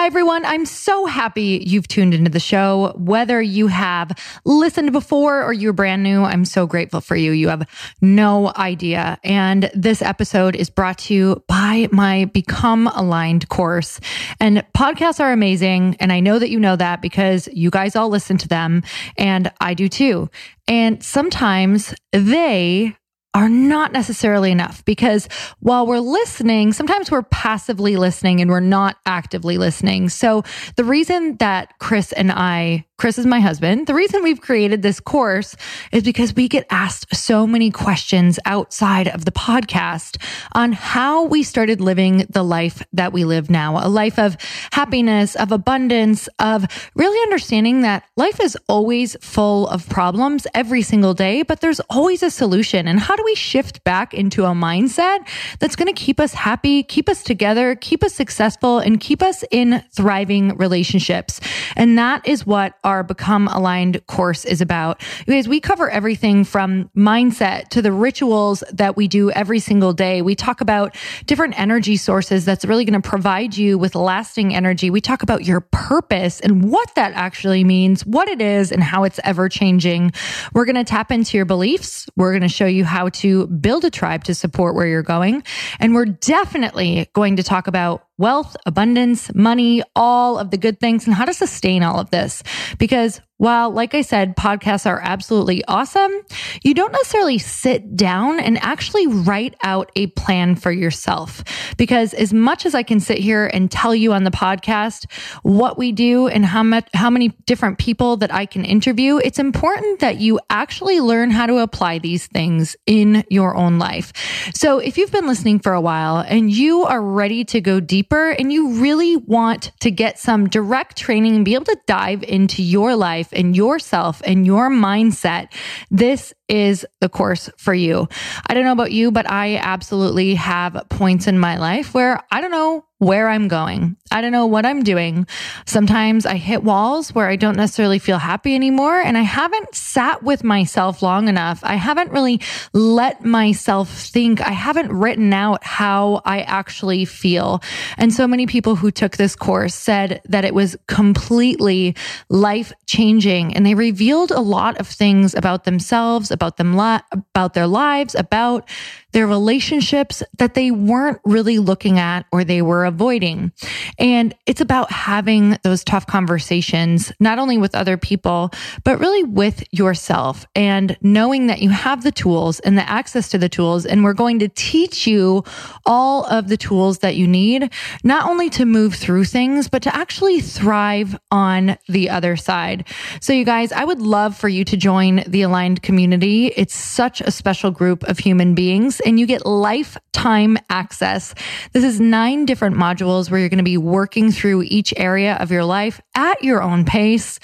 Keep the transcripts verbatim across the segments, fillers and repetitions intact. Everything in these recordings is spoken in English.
Hi, everyone. I'm so happy you've tuned into the show. Whether you have listened before or you're brand new, I'm so grateful for you. You have no idea. And this episode is brought to you by my Become Aligned course. And podcasts are amazing. And I know that you know that because you guys all listen to them. And I do too. And sometimes they are not necessarily enough, because while we're listening, sometimes we're passively listening and we're not actively listening. So the reason that Chris and I, Chris is my husband, the reason we've created this course is because we get asked so many questions outside of the podcast on how we started living the life that we live now, a life of happiness, of abundance, of really understanding that life is always full of problems every single day, but there's always a solution. And how do we shift back into a mindset that's going to keep us happy, keep us together, keep us successful, and keep us in thriving relationships? And that is what our Become Aligned course is about. You guys, we cover everything from mindset to the rituals that we do every single day. We talk about different energy sources that's really going to provide you with lasting energy. We talk about your purpose and what that actually means, what it is, and how it's ever changing. We're going to tap into your beliefs. We're going to show you how to build a tribe to support where you're going. And we're definitely going to talk about wealth, abundance, money, all of the good things, and how to sustain all of this. Because while, like I said, podcasts are absolutely awesome, you don't necessarily sit down and actually write out a plan for yourself. Because as much as I can sit here and tell you on the podcast what we do and how much, how many different people that I can interview, it's important that you actually learn how to apply these things in your own life. So if you've been listening for a while and you are ready to go deeper and you really want to get some direct training and be able to dive into your life and yourself and your mindset, this is the course for you. I don't know about you, but I absolutely have points in my life where I don't know where I'm going. I don't know what I'm doing. Sometimes I hit walls where I don't necessarily feel happy anymore, and I haven't sat with myself long enough. I haven't really let myself think. I haven't written out how I actually feel. And so many people who took this course said that it was completely life-changing, and they revealed a lot of things about themselves, about them, li- about their lives, about their relationships that they weren't really looking at or they were avoiding. And it's about having those tough conversations, not only with other people, but really with yourself, and knowing that you have the tools and the access to the tools. And we're going to teach you all of the tools that you need, not only to move through things, but to actually thrive on the other side. So you guys, I would love for you to join the Aligned community. It's such a special group of human beings, and you get lifetime access. This is nine different modules where you're going to be working through each area of your life at your own pace.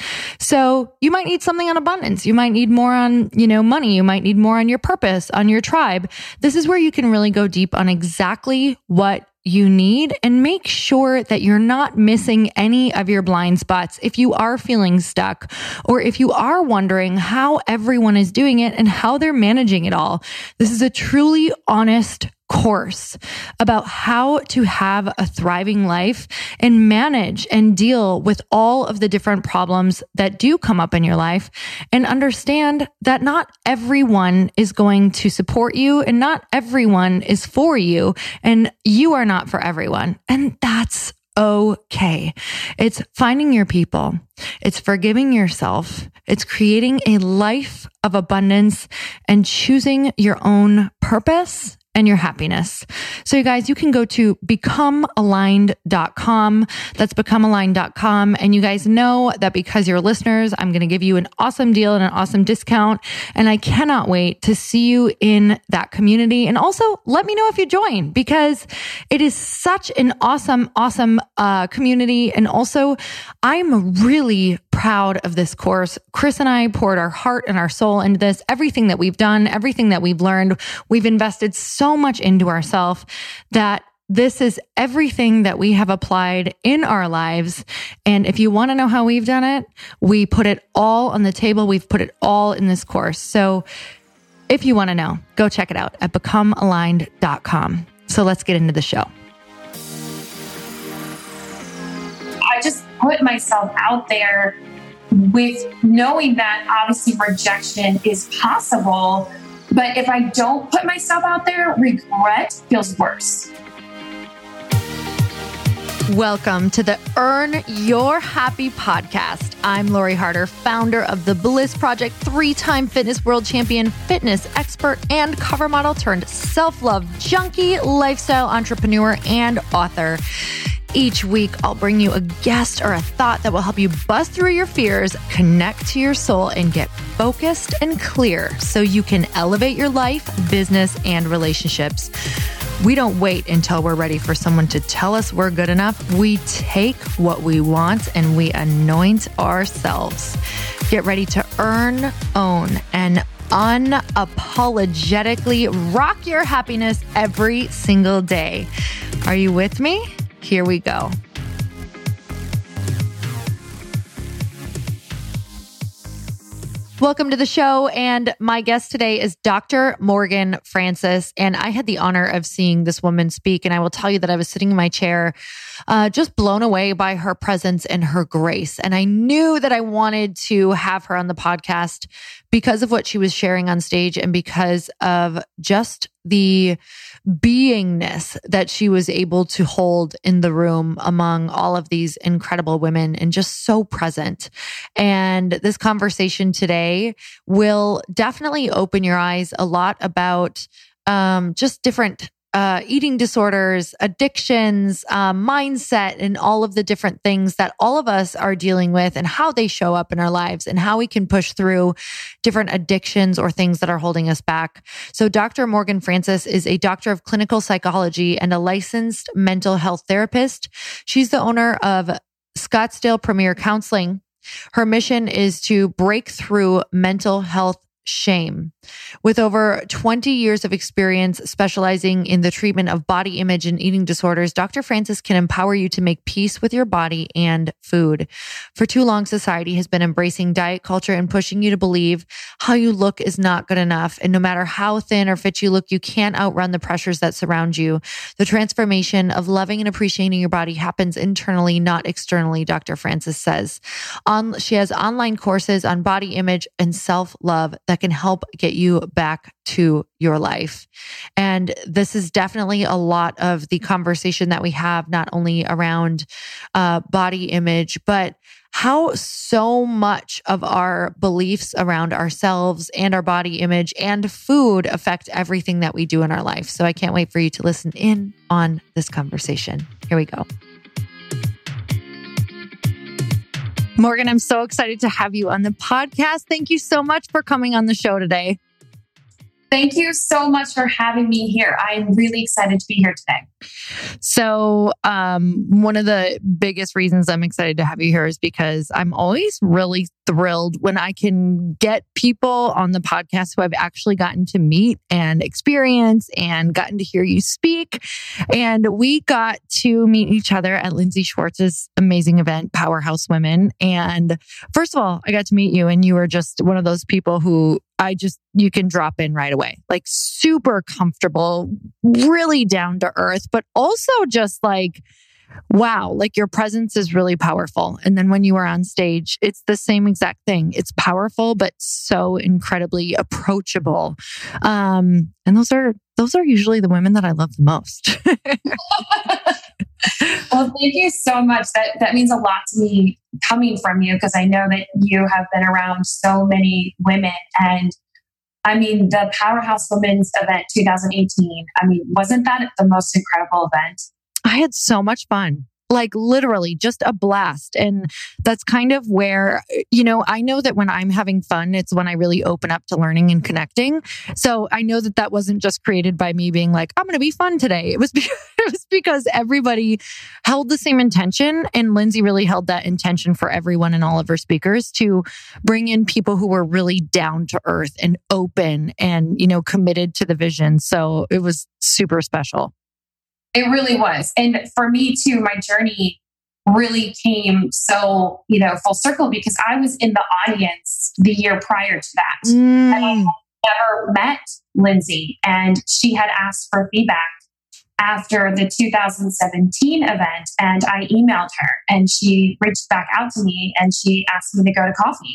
So you might need something on abundance. You might need more on, you know, money. You might need more on your purpose, on your tribe. This is where you can really go deep on exactly what you need and make sure that you're not missing any of your blind spots. If you are feeling stuck, or if you are wondering how everyone is doing it and how they're managing it all, this is a truly honest course about how to have a thriving life and manage and deal with all of the different problems that do come up in your life, and understand that not everyone is going to support you and not everyone is for you, and you are not for everyone. And that's okay. It's finding your people. It's forgiving yourself. It's creating a life of abundance and choosing your own purpose and your happiness. So you guys, you can go to become aligned dot com. That's become aligned dot com. And you guys know that because you're listeners, I'm going to give you an awesome deal and an awesome discount. And I cannot wait to see you in that community. And also let me know if you join, because it is such an awesome, awesome uh, community. And also I'm really proud of this course. Chris and I poured our heart and our soul into this. Everything that we've done, everything that we've learned, we've invested so much into ourselves that this is everything that we have applied in our lives. And if you want to know how we've done it, we put it all on the table. We've put it all in this course. So if you want to know, go check it out at become aligned dot com. So let's get into the show. I just put myself out there with knowing that obviously rejection is possible. But if I don't put myself out there, regret feels worse. Welcome to the Earn Your Happy podcast. I'm Lori Harder, founder of The Bliss Project, three-time fitness world champion, fitness expert, and cover model turned self-love junkie, lifestyle entrepreneur, and author. Each week, I'll bring you a guest or a thought that will help you bust through your fears, connect to your soul, and get focused and clear so you can elevate your life, business, and relationships. We don't wait until we're ready for someone to tell us we're good enough. We take what we want and we anoint ourselves. Get ready to earn, own, and unapologetically rock your happiness every single day. Are you with me? Here we go. Welcome to the show. And my guest today is Doctor Morgan Francis. And I had the honor of seeing this woman speak. And I will tell you that I was sitting in my chair, uh, just blown away by her presence and her grace. And I knew that I wanted to have her on the podcast because of what she was sharing on stage and because of just the beingness that she was able to hold in the room among all of these incredible women and just so present. And this conversation today will definitely open your eyes a lot about um, just different Uh, eating disorders, addictions, uh, mindset, and all of the different things that all of us are dealing with and how they show up in our lives and how we can push through different addictions or things that are holding us back. So Doctor Morgan Francis is a doctor of clinical psychology and a licensed mental health therapist. She's the owner of Scottsdale Premier Counseling. Her mission is to break through mental health shame. With over twenty years of experience specializing in the treatment of body image and eating disorders, Doctor Francis can empower you to make peace with your body and food. For too long, society has been embracing diet culture and pushing you to believe how you look is not good enough. And no matter how thin or fit you look, you can't outrun the pressures that surround you. The transformation of loving and appreciating your body happens internally, not externally, Doctor Francis says. On, she has online courses on body image and self-love that can help get you back to your life. And this is definitely a lot of the conversation that we have, not only around uh, body image, but how so much of our beliefs around ourselves and our body image and food affect everything that we do in our life. So I can't wait for you to listen in on this conversation. Here we go. Morgan, I'm so excited to have you on the podcast. Thank you so much for coming on the show today. Thank you so much for having me here. I'm really excited to be here today. So um, one of the biggest reasons I'm excited to have you here is because I'm always really thrilled when I can get people on the podcast who I've actually gotten to meet and experience and gotten to hear you speak. And we got to meet each other at Lindsay Schwartz's amazing event, Powerhouse Women. And first of all, I got to meet you and you were just one of those people who I just, you can drop in right away, like super comfortable, really down to earth, but also just like, wow, like your presence is really powerful. And then when you are on stage, it's the same exact thing. It's powerful, but so incredibly approachable. Um, and those are, those are usually the women that I love the most. Well, thank you so much. That that means a lot to me coming from you, because I know that you have been around so many women. And I mean, the Powerhouse Women's event twenty eighteen, I mean, wasn't that the most incredible event? I had so much fun. Like literally just a blast. And that's kind of where, you know, I know that when I'm having fun, it's when I really open up to learning and connecting. So I know that that wasn't just created by me being like, I'm going to be fun today. It was, because, it was because everybody held the same intention. And Lindsay really held that intention for everyone and all of her speakers to bring in people who were really down to earth and open and, you know, committed to the vision. So it was super special. It really was. And for me too, my journey really came so, you know, full circle, because I was in the audience the year prior to that. Mm. And I had never met Lindsay, and she had asked for feedback after the two thousand seventeen event, and I emailed her, and she reached back out to me, and she asked me to go to coffee.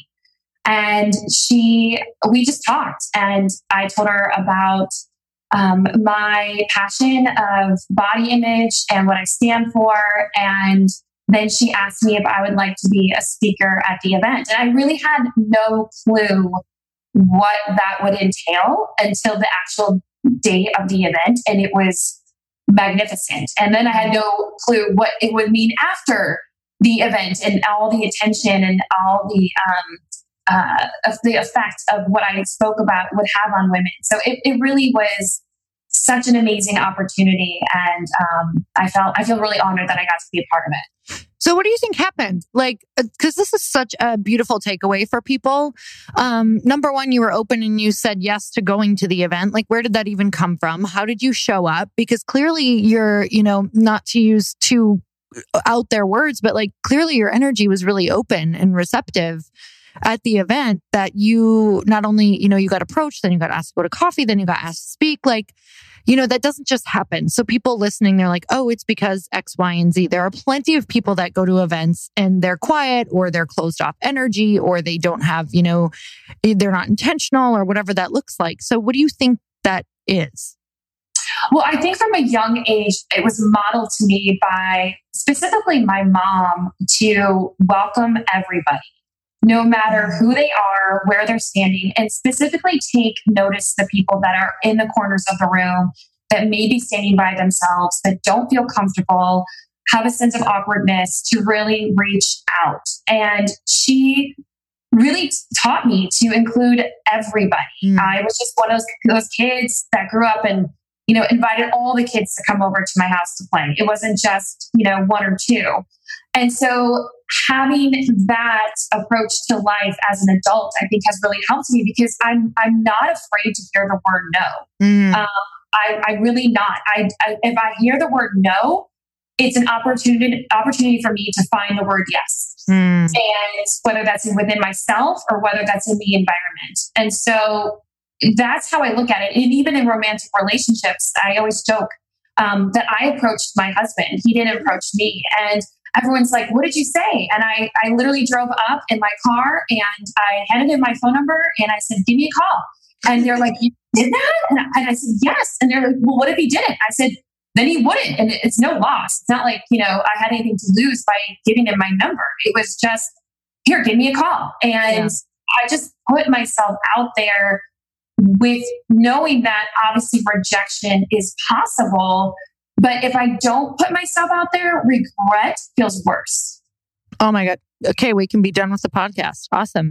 And she, we just talked, and I told her about um, my passion of body image and what I stand for. And then she asked me if I would like to be a speaker at the event. And I really had no clue what that would entail until the actual day of the event. And it was magnificent. And then I had no clue what it would mean after the event and all the attention and all the, um, uh, of the effect of what I spoke about would have on women. So it, it really was such an amazing opportunity. And um, I felt, I feel really honored that I got to be a part of it. So what do you think happened? Like, because this is such a beautiful takeaway for people. Um, number one, you were open and you said yes to going to the event. Like, where did that even come from? How did you show up? Because clearly you're, you know, not to use too out there words, but like clearly your energy was really open and receptive at the event, that you not only, you know, you got approached, then you got asked to go to coffee, then you got asked to speak. Like, you know, that doesn't just happen. So people listening, they're like, oh, it's because X, Y, and Z. There are plenty of people that go to events and they're quiet, or they're closed off energy, or they don't have, you know, they're not intentional, or whatever that looks like. So what do you think that is? Well, I think from a young age, it was modeled to me by specifically my mom to welcome everybody, no matter who they are, where they're standing, and specifically take notice the people that are in the corners of the room that may be standing by themselves, that don't feel comfortable, have a sense of awkwardness, to really reach out. And she really taught me to include everybody. Mm. I was just one of those, those kids that grew up and, you know, invited all the kids to come over to my house to play. It wasn't just, you know, one or two. And so having that approach to life as an adult, I think has really helped me, because I'm I'm not afraid to hear the word no. Mm. Um, I, I really not. I, I if I hear the word no, it's an opportunity opportunity for me to find the word yes. Mm. And whether that's within myself or whether that's in the environment. And so that's how I look at it. And even in romantic relationships, I always joke um, that I approached my husband. He didn't approach me. And everyone's like, what did you say? And I, I literally drove up in my car and I handed him my phone number and I said, give me a call. And they're like, you did that? And I, and I said, yes. And they're like, well, what if he didn't? I said, then he wouldn't. And it's no loss. It's not like, you know, I had anything to lose by giving him my number. It was just, here, give me a call. And yeah. I just put myself out there with knowing that obviously rejection is possible. But if I don't put myself out there, regret feels worse. Oh my God. Okay, we can be done with the podcast. Awesome.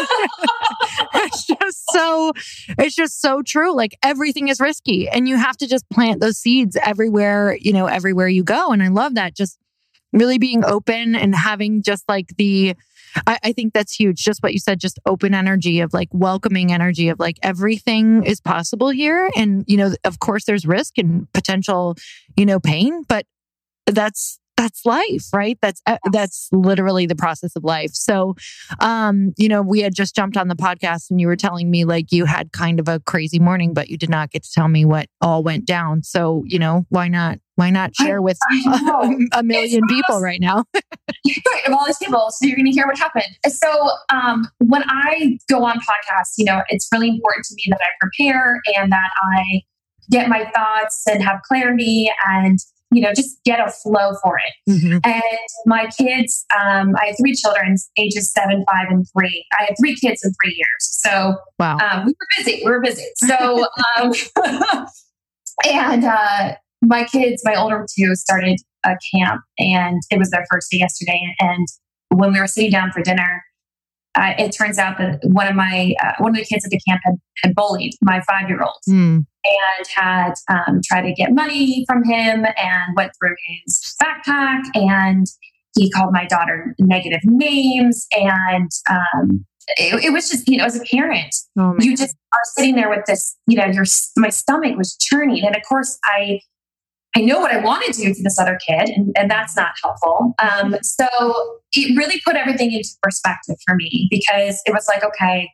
It's just so, it's just so true. Like everything is risky and you have to just plant those seeds everywhere, you know, everywhere you go. And I love that. Just really being open and having just like the, I, I think that's huge. Just what you said, just open energy of like welcoming energy of like everything is possible here. And, you know, of course there's risk and potential, you know, pain, but that's, that's life, right? That's, that's literally the process of life. So, um, you know, we had just jumped on the podcast and you were telling me like you had kind of a crazy morning, but you did not get to tell me what all went down. So, you know, why not, why not share with a, a million it's people right now? Right, of all these people. So you're going to hear what happened. So, um, when I go on podcasts, you know, it's really important to me that I prepare and that I get my thoughts and have clarity and, you know, just get a flow for it. Mm-hmm. And my kids, um, I have three children, ages seven, five, and three. I had three kids in three years. So wow. um, we were busy. We were busy. So, um, and uh, my kids, my older two, started a camp, and it was their first day yesterday. And when we were sitting down for dinner, uh, it turns out that one of my uh, one of the kids at the camp had, had bullied my five-year-old. Mm. And had um, tried to get money from him and went through his backpack, and he called my daughter negative names. And um, it, it was just, you know, as a parent, oh you just are sitting there with this, you know, your my stomach was churning. And of course, I I know what I want to do to this other kid, and, and that's not helpful. Um, so it really put everything into perspective for me, because it was like, okay,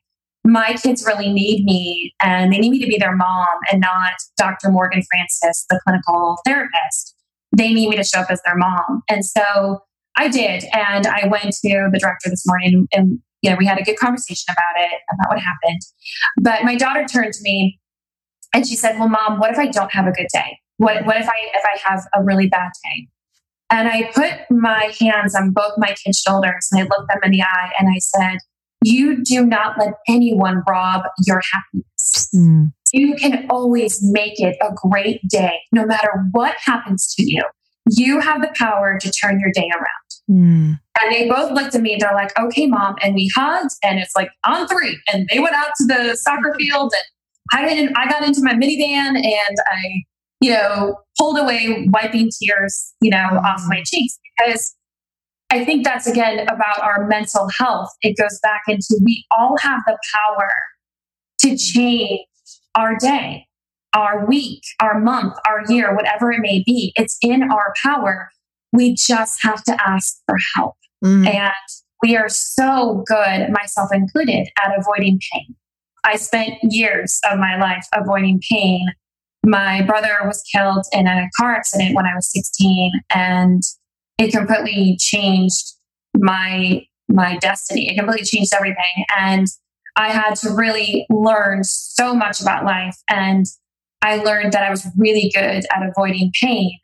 my kids really need me and they need me to be their mom and not Doctor Morgan Francis, the clinical therapist. They need me to show up as their mom. And so I did. And I went to the director this morning and, you know, we had a good conversation about it, about what happened. But my daughter turned to me and she said, well, Mom, what if I don't have a good day? What, what if I, if I have a really bad day? And I put my hands on both my kids' shoulders and I looked them in the eye and I said, you do not let anyone rob your happiness. Mm. You can always make it a great day, no matter what happens to you. You have the power to turn your day around. Mm. And they both looked at me and they're like, okay, Mom. And we hugged and it's like on three. And they went out to the soccer field and I didn't, I got into my minivan and I, you know, pulled away, wiping tears, you know, mm. off my cheeks, because I think that's, again, about our mental health. It goes back into we all have the power to change our day, our week, our month, our year, whatever it may be. It's in our power. We just have to ask for help. Mm. And we are so good, myself included, at avoiding pain. I spent years of my life avoiding pain. My brother was killed in a car accident when I was sixteen, and it completely changed my my destiny. It completely changed everything. And I had to really learn so much about life. And I learned that I was really good at avoiding pain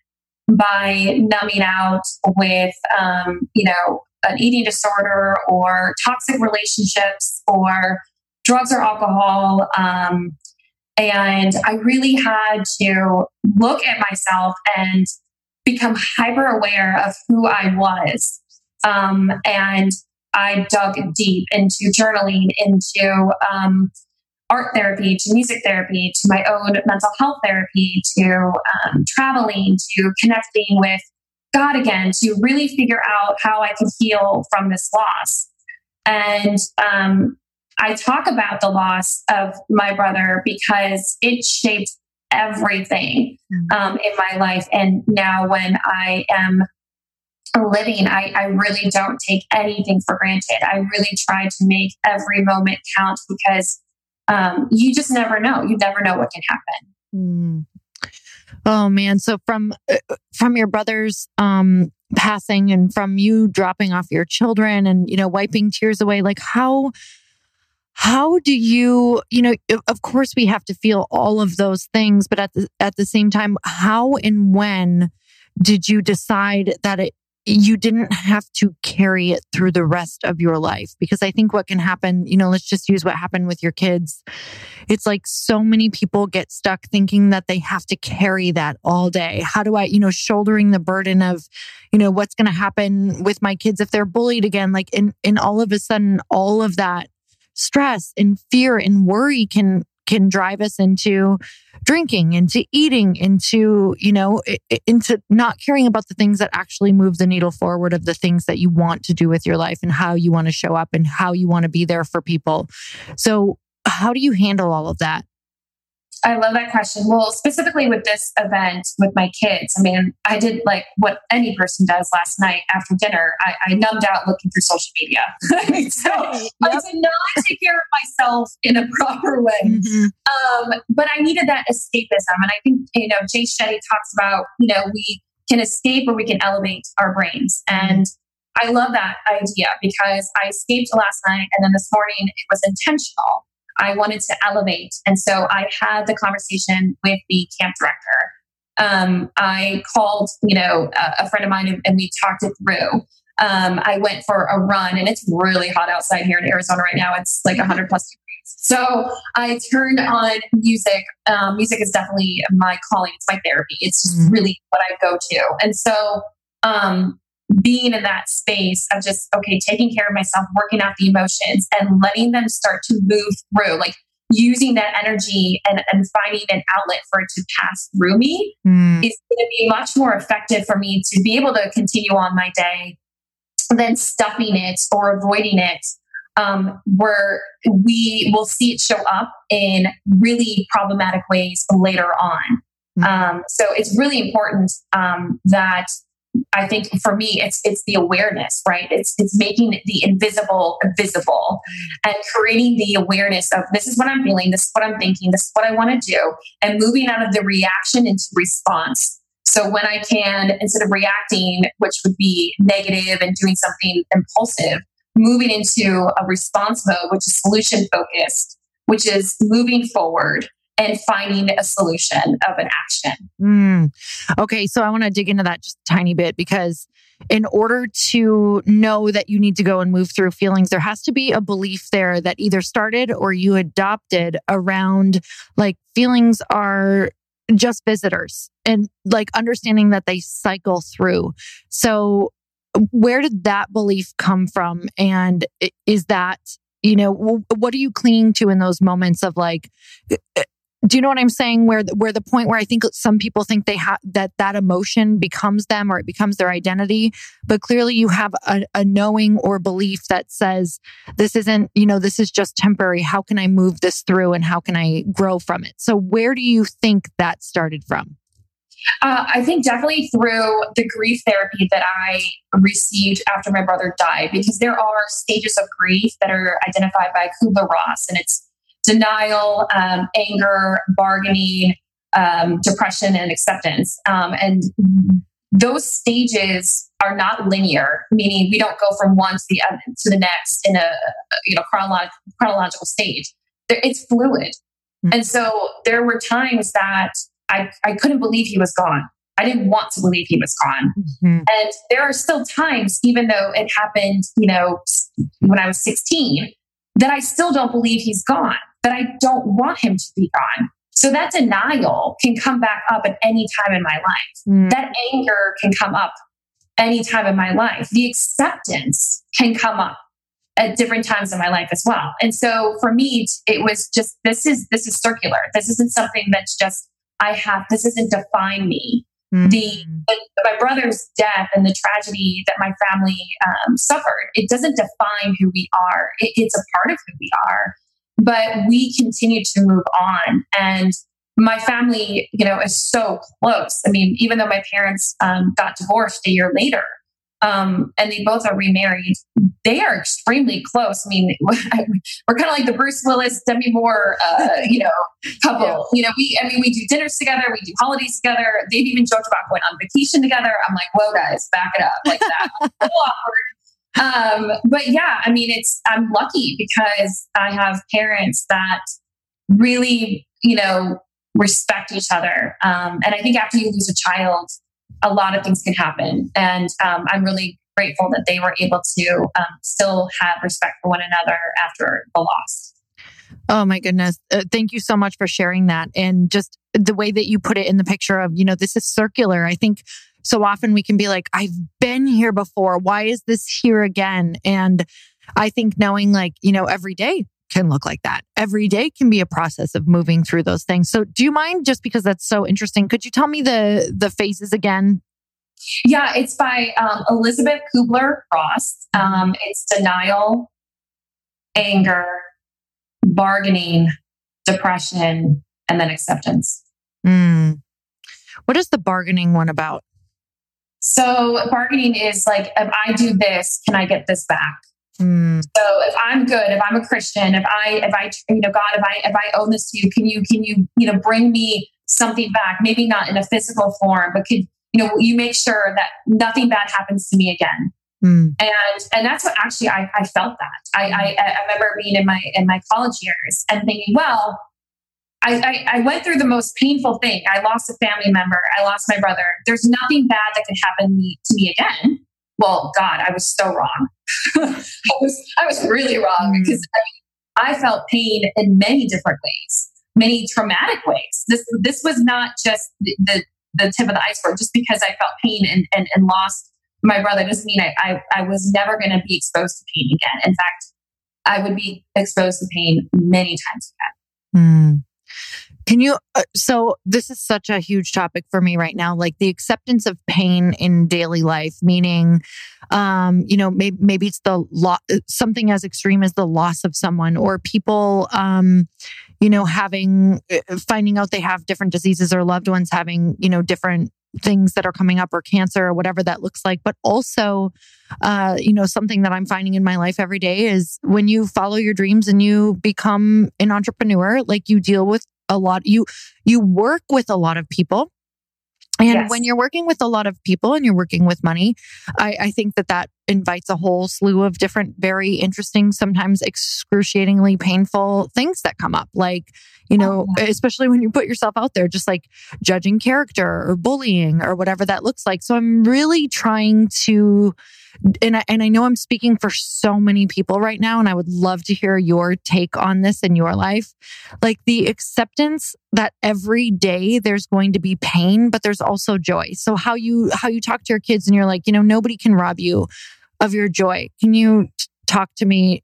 by numbing out with, um, you know, an eating disorder or toxic relationships or drugs or alcohol. Um, and I really had to look at myself and become hyper aware of who I was. Um, and I dug deep into journaling, into um, art therapy, to music therapy, to my own mental health therapy, to um, traveling, to connecting with God again, to really figure out how I could heal from this loss. And um, I talk about the loss of my brother because it shaped everything um, in my life. And now when I am living, I, I really don't take anything for granted. I really try to make every moment count because um, you just never know. You never know what can happen. Mm. Oh man. So from, from your brother's um, passing and from you dropping off your children and, you know, wiping tears away, like how, How do you, you know, of course we have to feel all of those things, but at the, at the same time, how and when did you decide that it, you didn't have to carry it through the rest of your life? Because I think what can happen, you know, let's just use what happened with your kids. It's like so many people get stuck thinking that they have to carry that all day. How do I, you know, shouldering the burden of, you know, what's going to happen with my kids if they're bullied again? Like, in, in all of a sudden, all of that stress and fear and worry can can drive us into drinking, into eating, into, you know, into not caring about the things that actually move the needle forward of the things that you want to do with your life and how you want to show up and how you want to be there for people. So how do you handle all of that? I love that question. Well, specifically with this event with my kids, I mean, I did like what any person does last night after dinner. I, I numbed out looking through social media. I mean, so yep. I did not take care of myself in a proper way. Mm-hmm. Um, but I needed that escapism. And I think, you know, Jay Shetty talks about, you know, we can escape or we can elevate our brains. And I love that idea because I escaped last night and then this morning it was intentional. I wanted to elevate. And so I had the conversation with the camp director. Um, I called, you know, a, a friend of mine and, and we talked it through. Um, I went for a run and it's really hot outside here in Arizona right now. It's like one hundred plus degrees. So I turned on music. Um, music is definitely my calling. It's my therapy. It's just mm-hmm. really what I go to. And so um, being in that space of just, okay, taking care of myself, working out the emotions and letting them start to move through, like using that energy and, and finding an outlet for it to pass through me mm. is going to be much more effective for me to be able to continue on my day than stuffing it or avoiding it, um, where we will see it show up in really problematic ways later on. Mm. Um, so it's really important um, that I think for me, it's it's the awareness, right? It's it's making the invisible visible and creating the awareness of this is what I'm feeling, this is what I'm thinking, this is what I want to do, and moving out of the reaction into response. So when I can, instead of reacting, which would be negative and doing something impulsive, moving into a response mode, which is solution focused, which is moving forward and finding a solution of an action. Mm. Okay, so I want to dig into that just a tiny bit, because in order to know that you need to go and move through feelings, there has to be a belief there that either started or you adopted around like feelings are just visitors, and like understanding that they cycle through. So where did that belief come from? And is that, you know, what are you clinging to in those moments of like, do you know what I'm saying? Where, where the point where I think some people think they have that that emotion becomes them or it becomes their identity, but clearly you have a, a knowing or belief that says, this isn't, you know, this is just temporary. How can I move this through and how can I grow from it? So where do you think that started from? Uh, I think definitely through the grief therapy that I received after my brother died, because there are stages of grief that are identified by Kubler-Ross, and it's denial, um, anger, bargaining, um, depression, and acceptance. Um, and those stages are not linear, meaning we don't go from one to the other, to the next in a you know chronolo- chronological stage. It's fluid, mm-hmm. and so there were times that I, I couldn't believe he was gone. I didn't want to believe he was gone. Mm-hmm. And there are still times, even though it happened, you know, when I was sixteen, that I still don't believe he's gone, that I don't want him to be gone. So that denial can come back up at any time in my life. Mm. That anger can come up any time in my life. The acceptance can come up at different times in my life as well. And so for me, it was just, this is, this is circular. This isn't something that's just, I have, this doesn't define me. Mm. The, the my brother's death and the tragedy that my family um, suffered, it doesn't define who we are. It, it's a part of who we are, but we continue to move on. And my family, you know, is so close. I mean, even though my parents um, got divorced a year later, um, and they both are remarried, they are extremely close. I mean, we're kind of like the Bruce Willis, Demi Moore, uh, you know, couple. Yeah. You know, we, I mean, we do dinners together, we do holidays together. They've even joked about going on vacation together. I'm like, whoa, guys, back it up like that. A little awkward. Um, but yeah, I mean, it's, I'm lucky because I have parents that really, you know, respect each other. Um, and I think after you lose a child, a lot of things can happen. And um, I'm really grateful that they were able to um, still have respect for one another after the loss. Oh my goodness. Uh, thank you so much for sharing that. And just the way that you put it in the picture of, you know, this is circular. I think so often we can be like, I've been here before. Why is this here again? And I think knowing like, you know, every day can look like that. Every day can be a process of moving through those things. So do you mind, just because that's so interesting, could you tell me the the phases again? Yeah, it's by um, Elizabeth Kubler-Ross. Um, it's denial, anger, bargaining, depression, and then acceptance. Mm. What is the bargaining one about? So bargaining is like, if I do this, can I get this back? Mm. So if I'm good, if I'm a Christian, if I, if I, you know, God, if I, if I owe this to you, can you, can you, you know, bring me something back? Maybe not in a physical form, but could, you know, you make sure that nothing bad happens to me again. Mm. And, and that's what actually I, I felt that. I, I, I remember being in my, in my college years and thinking, well, I, I, I went through the most painful thing. I lost a family member. I lost my brother. There's nothing bad that could happen me, to me again. Well, God, I was so wrong. I was, I was really wrong mm. because I, mean, I felt pain in many different ways, many traumatic ways. This, this was not just the, the, the tip of the iceberg. Just because I felt pain and, and, and lost my brother doesn't mean I, I, I was never going to be exposed to pain again. In fact, I would be exposed to pain many times again. Mm. Can you, uh, so this is such a huge topic for me right now, like the acceptance of pain in daily life, meaning, um, you know, maybe, maybe it's the lo- something as extreme as the loss of someone, or people, um, you know, having, finding out they have different diseases, or loved ones having, you know, different things that are coming up or cancer or whatever that looks like. But also, uh, you know, something that I'm finding in my life every day is when you follow your dreams and you become an entrepreneur, like you deal with a lot, you, you work with a lot of people. And Yes. when you're working with a lot of people and you're working with money, I, I think that that invites a whole slew of different, very interesting, sometimes excruciatingly painful things that come up. Like, you know, Oh, yeah. especially when you put yourself out there, just like judging character or bullying or whatever that looks like. So I'm really trying to, and I, and I know I'm speaking for so many people right now, and I would love to hear your take on this in your life. Like the acceptance that every day there's going to be pain, but there's also joy. So how you, how you talk to your kids and you're like, you know, nobody can rob you of your joy. Can you t- talk to me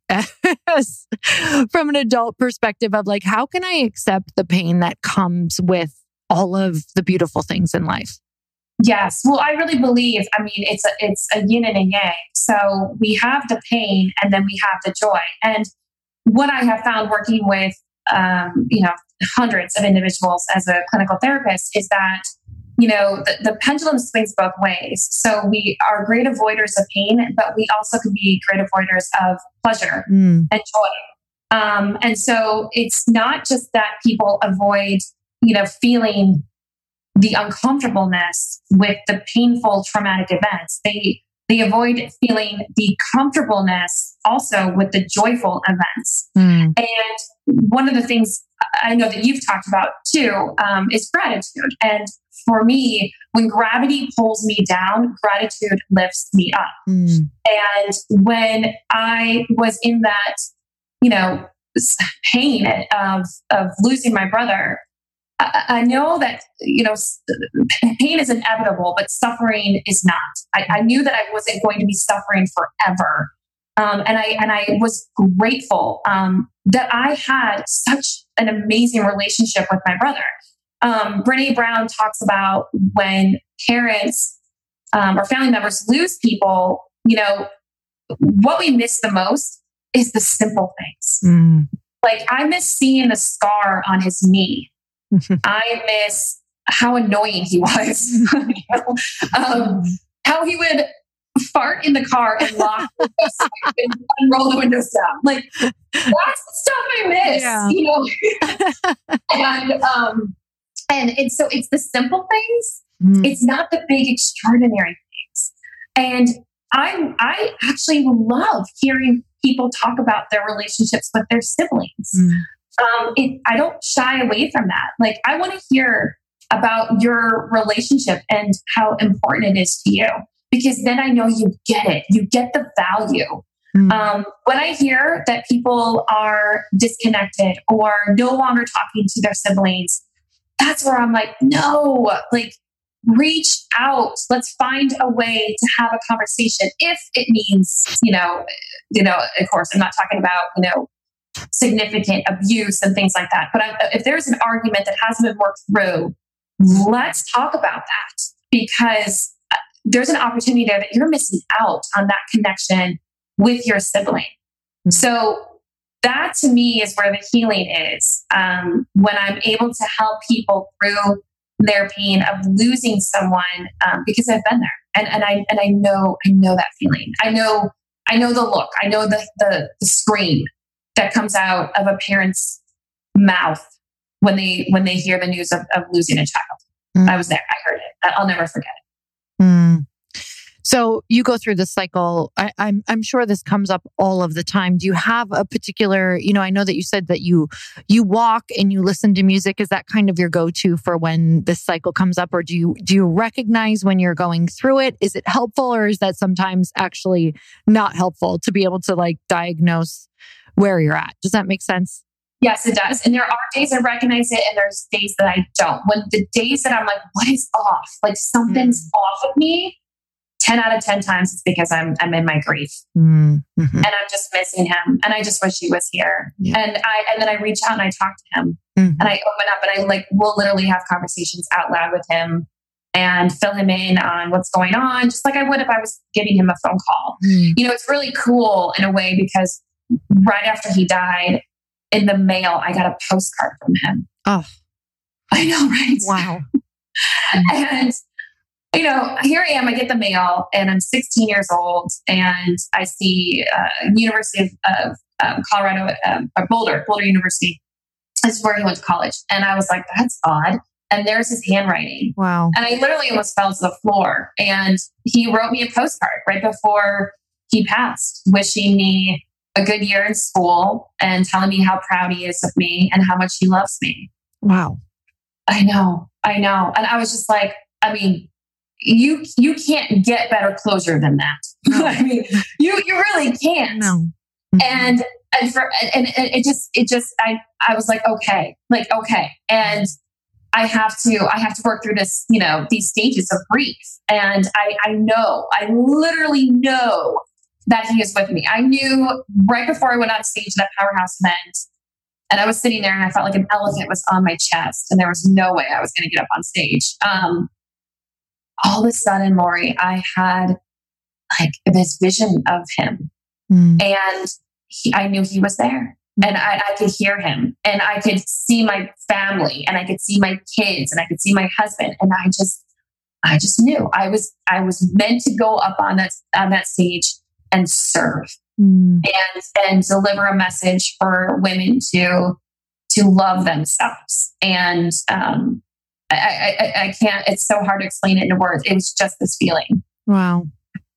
as, from an adult perspective of like, how can I accept the pain that comes with all of the beautiful things in life? Yes. Well, I really believe, I mean, it's a, it's a yin and a yang. So we have the pain and then we have the joy. And what I have found working with, um, you know, hundreds of individuals as a clinical therapist is that, you know, the, the pendulum swings both ways. So we are great avoiders of pain, but we also can be great avoiders of pleasure Mm. and joy. Um, and so it's not just that people avoid, you know, feeling the uncomfortableness with the painful traumatic events. They they avoid feeling the comfortableness also with the joyful events. Mm. And one of the things I know that you've talked about too um, is gratitude. And for me, when gravity pulls me down, gratitude lifts me up. Mm. And when I was in that, you know, pain of of losing my brother, I, I know that, you know, pain is inevitable, but suffering is not. I, I knew that I wasn't going to be suffering forever. Um, and I and I was grateful um, that I had such an amazing relationship with my brother. Um, Brené Brown talks about when parents um, or family members lose people, you know, what we miss the most is the simple things. Mm. Like I miss seeing the scar on his knee. I miss how annoying he was. You know? um, how he would fart in the car and lock the windows and, and roll the windows down. Like that's the stuff I miss. Yeah. You know, and um, and it's so it's the simple things. Mm. It's not the big extraordinary things. And I I actually love hearing people talk about their relationships with their siblings. Mm. Um, it, I don't shy away from that. Like, I want to hear about your relationship and how important it is to you, because then I know you get it. You get the value. Mm. Um, when I hear that people are disconnected or no longer talking to their siblings, that's where I'm like, no, like, reach out. Let's find a way to have a conversation. If it means, you know, you know, of course, I'm not talking about, you know, significant abuse and things like that. But I, if there's an argument that hasn't been worked through, let's talk about that, because there's an opportunity there that you're missing out on that connection with your sibling. Mm-hmm. So that to me is where the healing is. Um, when I'm able to help people through their pain of losing someone, um, because I've been there, and, and I and I know I know that feeling. I know I know the look. I know the the, the scream that comes out of a parent's mouth when they when they hear the news of, of losing a child. Mm. I was there. I heard it. I'll never forget it. Mm. So you go through this cycle. I, I'm I'm sure this comes up all of the time. Do you have a particular, you know, I know that you said that you you walk and you listen to music. Is that kind of your go-to for when this cycle comes up? Or do you do you recognize when you're going through it? Is it helpful, or is that sometimes actually not helpful to be able to like diagnose where you're at? Does that make sense? Yes, it does. And there are days I recognize it and there's days that I don't. When the days that I'm like, what is off? Like something's mm. off of me. ten out of ten times it's because I'm I'm in my grief. Mm-hmm. And I'm just missing him. And I just wish he was here. Yeah. And I and then I reach out and I talk to him. Mm-hmm. And I open up and I like will literally have conversations out loud with him and fill him in on what's going on, just like I would if I was giving him a phone call. Mm-hmm. You know, it's really cool in a way because right after he died, in the mail, I got a postcard from him. Oh. I know, right? Wow. And you know, here I am, I get the mail and I'm sixteen years old and I see uh, University of, of um, Colorado, um, or Boulder, Boulder University. This is where he went to college. And I was like, that's odd. And there's his handwriting. Wow. And I literally almost fell to the floor. And he wrote me a postcard right before he passed, wishing me a good year in school and telling me how proud he is of me and how much he loves me. Wow. I know. I know. And I was just like, I mean, you you can't get better closure than that. No. I mean, you you really can't. No. Mm-hmm. And and for and, and it just it just I I was like, okay, like okay. And I have to, I have to work through this, you know, these stages of grief. And I, I know, I literally know that he is with me. I knew right before I went on stage at that Powerhouse event, and I was sitting there and I felt like an elephant was on my chest and there was no way I was going to get up on stage. Um, all of a sudden, Lori, I had like this vision of him mm. and he, I knew he was there. And I, I could hear him and I could see my family and I could see my kids and I could see my husband. And I just, I just knew I was, I was meant to go up on that, on that stage and serve mm. and, and deliver a message for women to, to love themselves. And, um, I, I, I can't, it's so hard to explain it in words. It was just this feeling. Wow.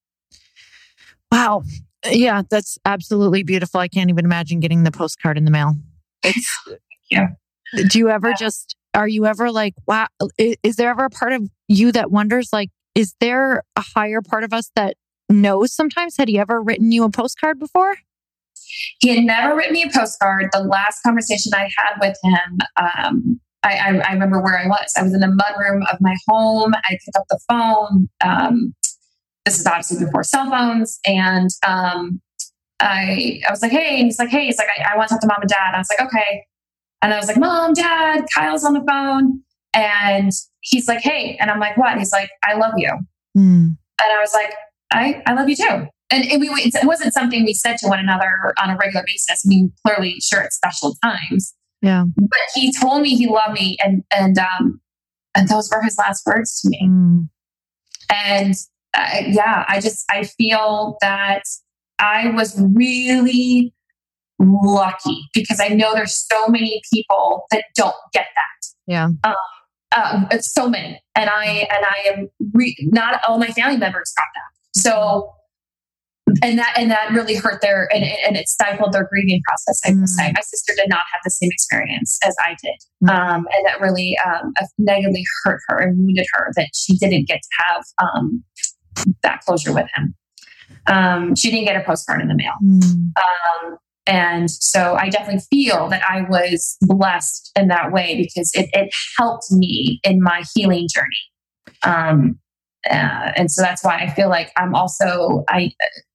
Wow. Yeah, that's absolutely beautiful. I can't even imagine getting the postcard in the mail. It's, yeah. Do you ever just, are you ever like, wow, is, is there ever a part of you that wonders, like, is there a higher part of us that knows sometimes? Had he ever written you a postcard before? He had never written me a postcard. The last conversation I had with him, um, I, I, I remember where I was. I was in the mudroom of my home. I picked up the phone. Um, This is obviously before cell phones. And um, I I was like, hey, and he's like, hey, he's like, I, I want to talk to mom and dad. I was like, okay. And I was like, mom, dad, Kyle's on the phone. And he's like, hey. And I'm like, what? He's like, I love you. Mm. And I was like, I, I love you too. And it, we, it wasn't something we said to one another on a regular basis. I mean, clearly, sure, at special times. Yeah. But he told me he loved me. And, and, um, and those were his last words to me. Mm. And Uh, yeah, I just, I feel that I was really lucky because I know there's so many people that don't get that. Yeah. Um, um, it's so many. And I, and I am re- not all my family members got that. So, and that, and that really hurt their, and, and it stifled their grieving process. I would mm. say my sister did not have the same experience as I did. Mm. Um, and that really, um, negatively hurt her and wounded her that she didn't get to have, um, that closure with him. Um, she didn't get a postcard in the mail. Mm. Um, and so I definitely feel that I was blessed in that way because it, it helped me in my healing journey. Um, uh, and so that's why I feel like I'm also, I,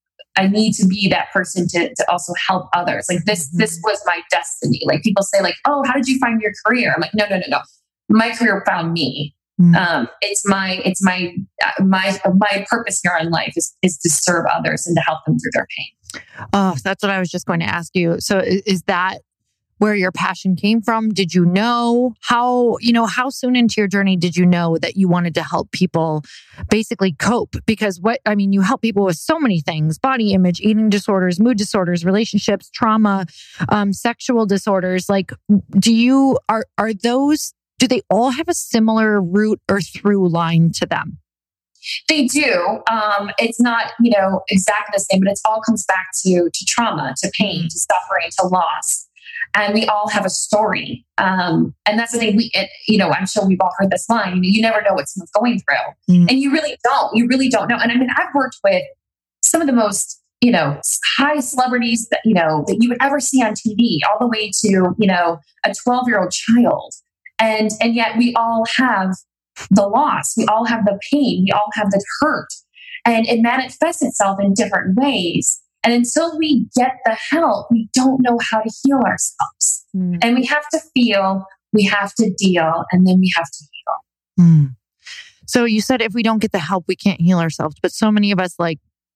I need to be that person to, to also help others. Like this, mm-hmm. this was my destiny. Like people say like, oh, how did you find your career? I'm like, no, no, no, no. My career found me. Mm-hmm. Um, it's my, it's my, uh, my, my purpose here in life is, is to serve others and to help them through their pain. Oh, that's what I was just going to ask you. So is, is that where your passion came from? Did you know how, you know, how soon into your journey did you know that you wanted to help people basically cope? Because what, I mean, you help people with so many things: body image, eating disorders, mood disorders, relationships, trauma, um, sexual disorders. Like, do you, are, are those, do they all have a similar root or through line to them? They do. Um, it's not, you know, exactly the same, but it all comes back to, to trauma, to pain, to suffering, to loss. And we all have a story. Um, and that's the thing we, it, you know, I'm sure we've all heard this line, you know, you never know what someone's going through. Mm. And you really don't, you really don't know. And I mean, I've worked with some of the most, you know, high celebrities that, you know, that you would ever see on T V, all the way to, you know, a twelve year old child. And, and yet we all have the loss. We all have the pain. We all have the hurt, and it manifests itself in different ways. And until we get the help, we don't know how to heal ourselves. Mm. And we have to feel, we have to deal, and then we have to heal. Mm. So you said if we don't get the help, we can't heal ourselves. But so many of us, like,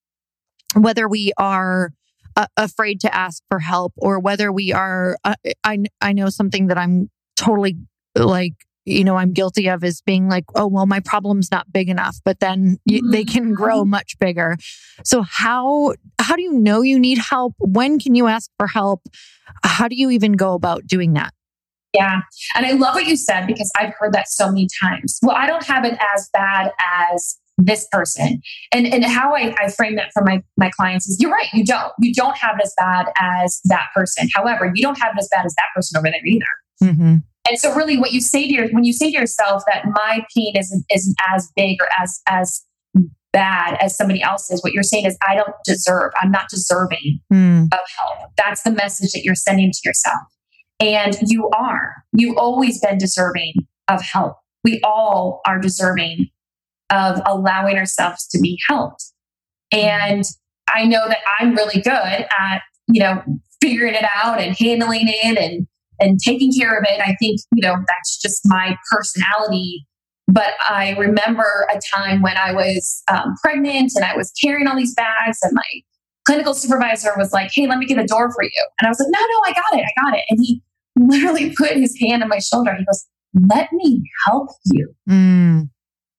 whether we are uh, afraid to ask for help, or whether we are, uh, I, I know something that I'm totally like you know, I'm guilty of is being like, oh, well, my problem's not big enough, but then y- they can grow much bigger. So how, how do you know you need help? When can you ask for help? How do you even go about doing that? Yeah. And I love what you said, because I've heard that so many times. Well, I don't have it as bad as this person. And and how I, I frame that for my, my clients is, you're right, you don't. You don't have it as bad as that person. However, you don't have it as bad as that person over there either. Mm-hmm. And so really what you say to your, when you say to yourself that my pain isn't, isn't as big or as, as bad as somebody else's, what you're saying is, I don't deserve, I'm not deserving mm. of help. That's the message that you're sending to yourself. And you are. You've always been deserving of help. We all are deserving of allowing ourselves to be helped. And I know that I'm really good at, you know, figuring it out and handling it and, and taking care of it. I think, you know, that's just my personality. But I remember a time when I was um, pregnant and I was carrying all these bags, and my clinical supervisor was like, hey, let me get a door for you. And I was like, no, no, I got it. I got it. And he literally put his hand on my shoulder. He goes, let me help you. Mm.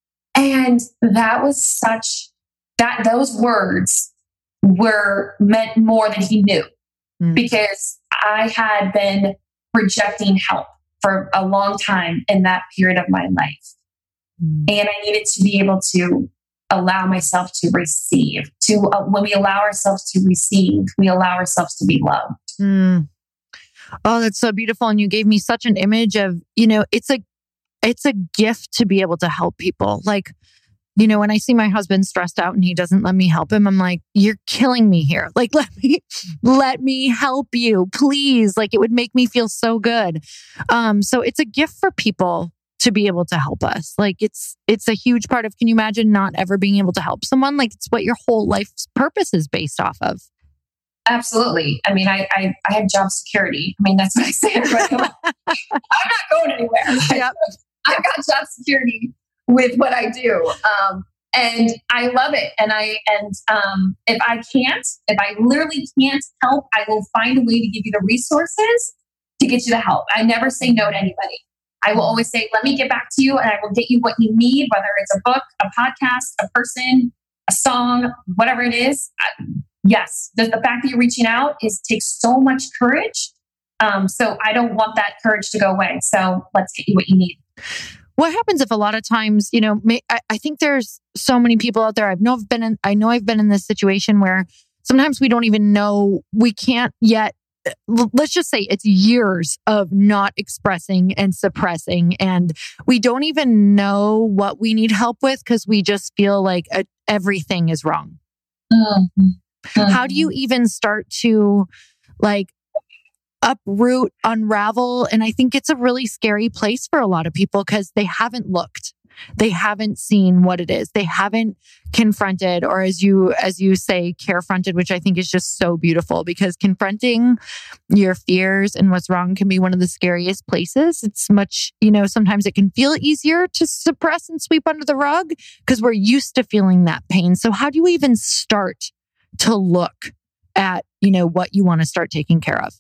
And that was such, that those words were meant more than he knew, mm. because I had been rejecting help for a long time in that period of my life. Mm. And I needed to be able to allow myself to receive. To uh, when we allow ourselves to receive, we allow ourselves to be loved. Mm. Oh, that's so beautiful. And you gave me such an image of, you know, it's a, it's a gift to be able to help people. Like, you know, when I see my husband stressed out and he doesn't let me help him, I'm like, you're killing me here. Like, let me, let me help you, please. Like, it would make me feel so good. Um, so it's a gift for people to be able to help us. Like, it's, it's a huge part of, can you imagine not ever being able to help someone? Like, it's what your whole life's purpose is based off of. Absolutely. I mean, I, I, I have job security. I mean, that's what I say. Everybody. I'm not going anywhere. Yep. I've got job security with what I do. Um, and I love it. And I, and, um, if I can't, if I literally can't help, I will find a way to give you the resources to get you the help. I never say no to anybody. I will always say, let me get back to you and I will get you what you need, whether it's a book, a podcast, a person, a song, whatever it is. I, yes. The, the fact that you're reaching out is takes so much courage. Um, so I don't want that courage to go away. So let's get you what you need. What happens if a lot of times, you know, I, I think there's so many people out there. I've know I've been in, I know I've been in this situation where sometimes we don't even know, we can't yet, let's just say it's years of not expressing and suppressing. And we don't even know what we need help with because we just feel like a, everything is wrong. Mm-hmm. Mm-hmm. How do you even start to like uproot, unravel? And I think it's a really scary place for a lot of people because they haven't looked. They haven't seen what it is. They haven't confronted, or as you, as you say, carefronted, which I think is just so beautiful, because confronting your fears and what's wrong can be one of the scariest places. It's much, you know, sometimes it can feel easier to suppress and sweep under the rug because we're used to feeling that pain. So how do you even start to look at, you know, what you want to start taking care of?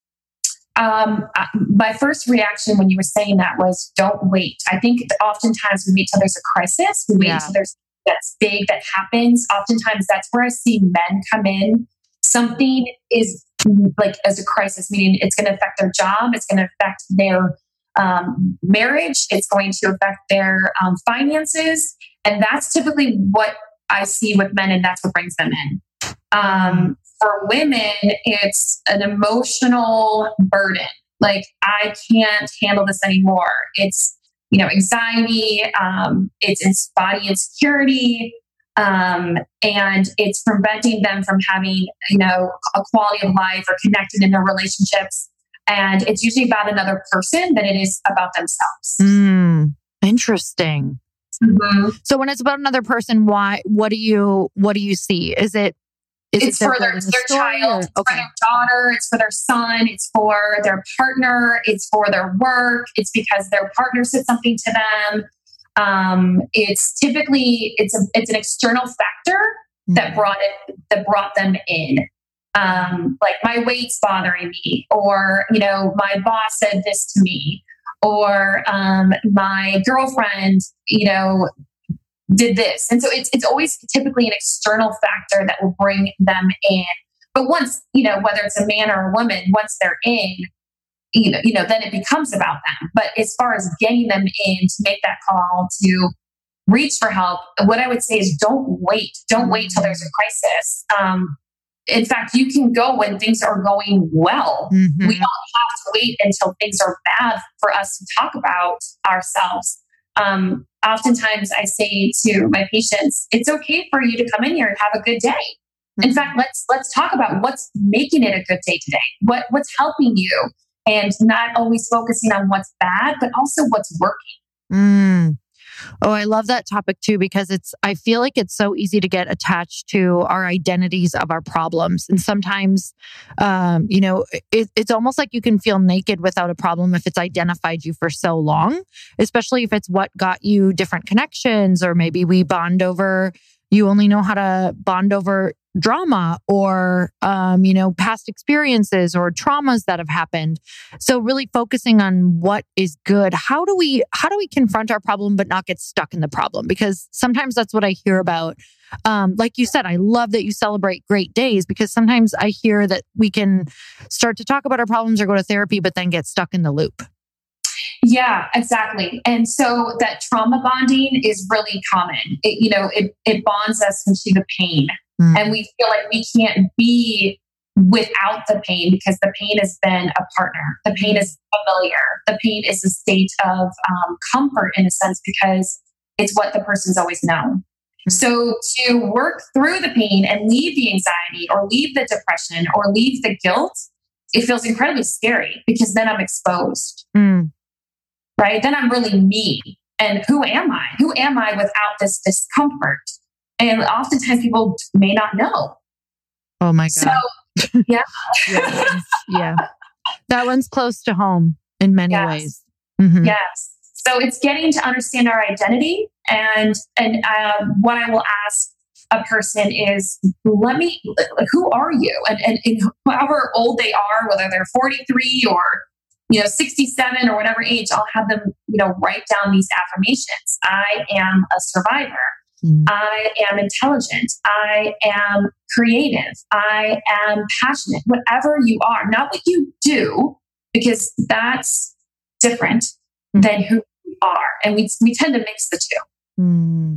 Um, my first reaction when you were saying that was, don't wait. I think oftentimes we wait till there's a crisis. We wait yeah. till there's that's big that happens. Oftentimes that's where I see men come in. Something is like as a crisis, meaning it's going to affect their job. It's going to affect their um, marriage. It's going to affect their um, finances. And that's typically what I see with men. And that's what brings them in. Um, for women, it's an emotional burden. Like, I can't handle this anymore. It's, you know, anxiety, um, it's ins- body insecurity, um, and it's preventing them from having, you know, a quality of life or connecting in their relationships. And it's usually about another person than it is about themselves. Mm, interesting. Mm-hmm. So when it's about another person, why? What do you? What do you see? Is it? Is it's it for their, the their child, or? it's Okay. for their daughter, it's for their son, it's for their partner, it's for their work, it's because their partner said something to them. Um, it's typically it's a it's an external factor mm-hmm. that brought it that brought them in. Um, like, my weight's bothering me, or, you know, my boss said this to me, or um, my girlfriend, you know, did this. And so it's it's always typically an external factor that will bring them in. But once, you know, whether it's a man or a woman, once they're in, you know, you know, then it becomes about them. But as far as getting them in to make that call to reach for help, what I would say is don't wait. Don't wait till there's a crisis. Um, in fact, you can go when things are going well. Mm-hmm. We don't have to wait until things are bad for us to talk about ourselves. Um, oftentimes I say to my patients, it's okay for you to come in here and have a good day. Mm-hmm. In fact, let's let's talk about what's making it a good day today. What what's helping you, and not always focusing on what's bad, but also what's working. Mm. Oh, I love that topic too, because it's, I feel like it's so easy to get attached to our identities of our problems. And sometimes, um, you know, it, it's almost like you can feel naked without a problem if it's identified you for so long, especially if it's what got you different connections, or maybe we bond over, you only know how to bond over drama or, um, you know, past experiences or traumas that have happened. So really focusing on what is good. How do we, how do we confront our problem, but not get stuck in the problem? Because sometimes that's what I hear about. Um, like you said, I love that you celebrate great days, because sometimes I hear that we can start to talk about our problems or go to therapy, but then get stuck in the loop. Yeah, exactly. And so that trauma bonding is really common. It, you know, it, it bonds us into the pain. Mm. And we feel like we can't be without the pain because the pain has been a partner. The pain is familiar. The pain is a state of um, comfort in a sense, because it's what the person's always known. Mm. So to work through the pain and leave the anxiety or leave the depression or leave the guilt, it feels incredibly scary, because then I'm exposed. Mm. Right? Then I'm really me. And who am I? Who am I without this discomfort? And oftentimes people may not know. Oh my God. So, yeah. yeah. yeah. That one's close to home in many yes. ways. Mm-hmm. Yes. So it's getting to understand our identity. And, and um, what I will ask a person is, let me, who are you? And, and, and however old they are, whether they're forty-three or you know, sixty-seven or whatever age, I'll have them, you know, write down these affirmations. I am a survivor. Mm. I am intelligent. I am creative. I am passionate. Whatever you are, not what you do, because that's different mm. than who you are. And we we tend to mix the two. Mm.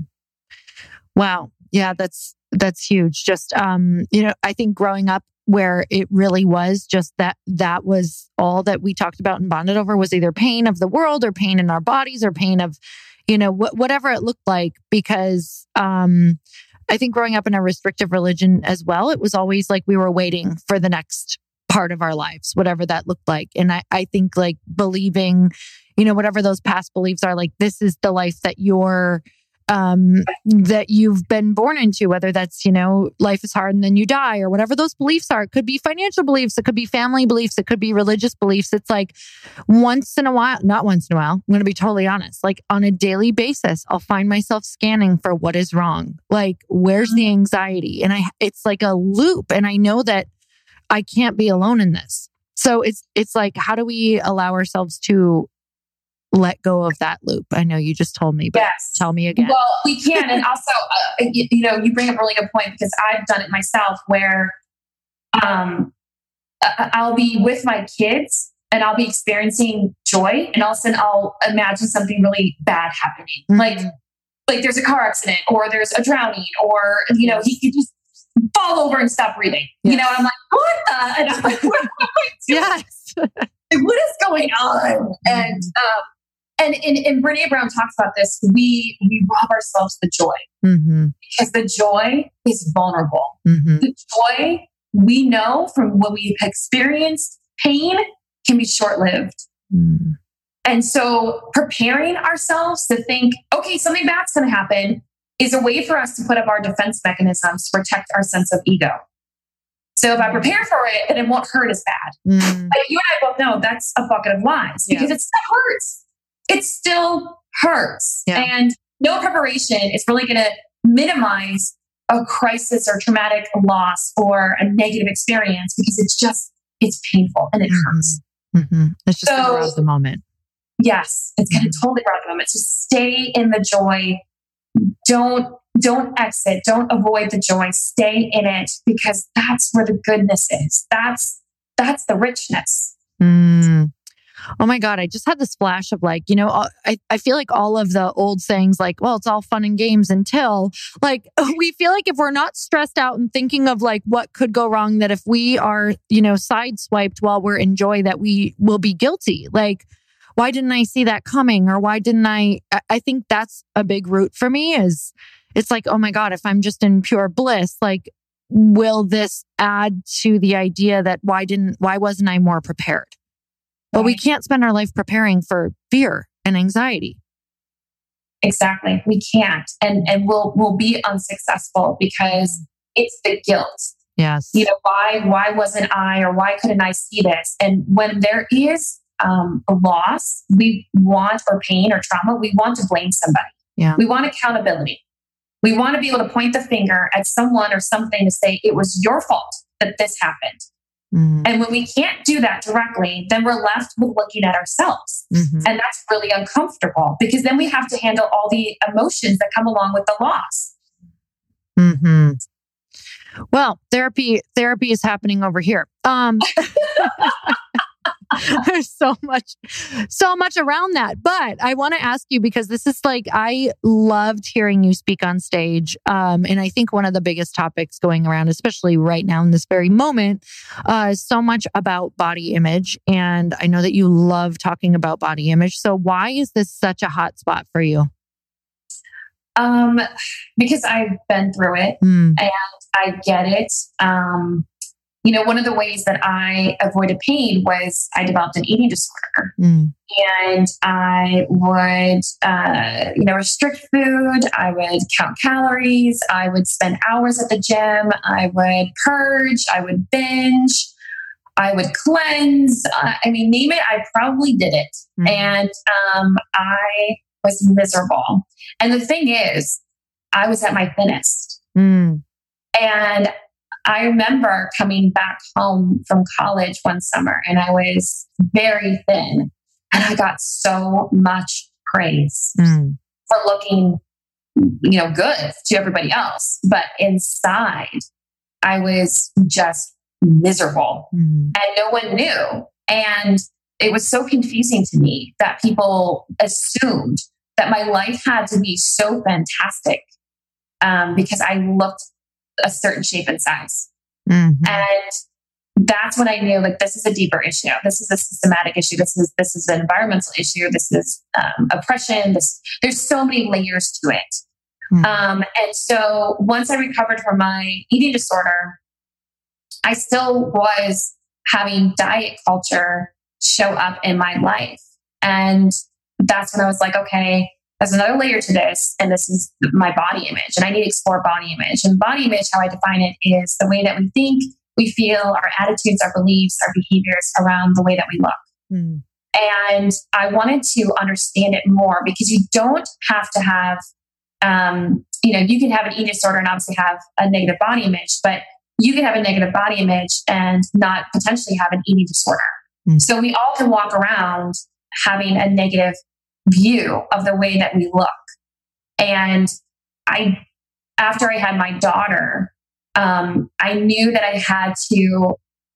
Wow. Yeah, that's that's huge. Just um, you know, I think growing up where it really was just that that was all that we talked about and bonded over was either pain of the world or pain in our bodies or pain of, you know, wh- whatever it looked like. Because um, I think growing up in a restrictive religion as well, it was always like we were waiting for the next part of our lives, whatever that looked like. And I, I think like believing, you know, whatever those past beliefs are, like this is the life that you're um, that you've been born into, whether that's, you know, life is hard and then you die or whatever those beliefs are. It could be financial beliefs. It could be family beliefs. It could be religious beliefs. It's like once in a while, not once in a while, I'm going to be totally honest, like on a daily basis, I'll find myself scanning for what is wrong. Like, where's the anxiety? And I, it's like a loop. And I know that I can't be alone in this. So it's, it's like, how do we allow ourselves to let go of that loop? I know you just told me, but yes. Tell me again. Well, we can. And also, uh, you, you know, you bring up a really good point, because I've done it myself where um, I'll be with my kids and I'll be experiencing joy, and all of a sudden I'll imagine something really bad happening. Mm-hmm. Like, like there's a car accident or there's a drowning, or, you know, he could just fall over and stop breathing. Yes. You know, and I'm like, what the? And I'm like, what am I doing? Yes. Like, what is going on? Mm-hmm. And, um, And, and, and Brene Brown talks about this. We we rob ourselves the joy, mm-hmm. because the joy is vulnerable. Mm-hmm. The joy we know from when we've experienced pain can be short-lived. Mm. And so preparing ourselves to think, okay, something bad's going to happen, is a way for us to put up our defense mechanisms to protect our sense of ego. So if I prepare for it, then it won't hurt as bad. Mm. But you and I both know that's a bucket of lies, because yeah. it still hurts. It still hurts. Yeah. And no preparation is really going to minimize a crisis or traumatic loss or a negative experience, because it's just, it's painful and it mm-hmm. hurts. Mm-hmm. It's just so, the moment. Yes, it's going to Mm-hmm. totally rock the moment. So stay in the joy. Don't don't exit. Don't avoid the joy. Stay in it because that's where the goodness is. That's that's the richness. Mm. Oh my God. I just had this flash of like, you know, I, I feel like all of the old sayings like, well, it's all fun and games until like, we feel like if we're not stressed out and thinking of like what could go wrong, that if we are, you know, sideswiped while we're in joy, that we will be guilty. Like, why didn't I see that coming? Or why didn't I, I think that's a big root for me is it's like, oh my God, if I'm just in pure bliss, like, will this add to the idea that why didn't, why wasn't I more prepared? But we can't spend our life preparing for fear and anxiety. Exactly. We can't. And and we'll we'll be unsuccessful because it's the guilt. Yes. You know, why why wasn't I or why couldn't I see this? And when there is um, a loss, we want or pain or trauma, we want to blame somebody. Yeah. We want accountability. We want to be able to point the finger at someone or something to say it was your fault that this happened. Mm. And when we can't do that directly, then we're left with looking at ourselves. Mm-hmm. And that's really uncomfortable because then we have to handle all the emotions that come along with the loss. Mm-hmm. Well, therapy, therapy is happening over here. Um, there's so much, so much around that. But I want to ask you because this is like, I loved hearing you speak on stage. Um, and I think one of the biggest topics going around, especially right now in this very moment, uh, is so much about body image. And I know that you love talking about body image. So why is this such a hot spot for you? Um, because I've been through it Mm. and I get it. Um, you know, one of the ways that I avoided pain was I developed an eating disorder. Mm. And I would, uh, you know, restrict food. I would count calories. I would spend hours at the gym. I would purge. I would binge. I would cleanse. Uh, I mean, name it. I probably did it. Mm. And um, I was miserable. And the thing is, I was at my thinnest. Mm. And I remember coming back home from college one summer and I was very thin and I got so much praise Mm. for looking, you know, good to everybody else. But inside, I was just miserable Mm. and no one knew. And it was so confusing to me that people assumed that my life had to be so fantastic um, because I looked a certain shape and size. Mm-hmm. And that's when I knew like this is a deeper issue. This is a systematic issue. This is this is an environmental issue. This is um, oppression. This there's so many layers to it. Mm-hmm. Um, and so once I recovered from my eating disorder, I still was having diet culture show up in my life. And that's when I was like, okay, there's another layer to this, and this is my body image, and I need to explore body image. And body image, how I define it, is the way that we think, we feel, our attitudes, our beliefs, our behaviors around the way that we look. Mm. And I wanted to understand it more because you don't have to have, um, you know, you can have an eating disorder and obviously have a negative body image, but you can have a negative body image and not potentially have an eating disorder. Mm. So we all can walk around having a negative view of the way that we look. And I, after I had my daughter, um, I knew that I had to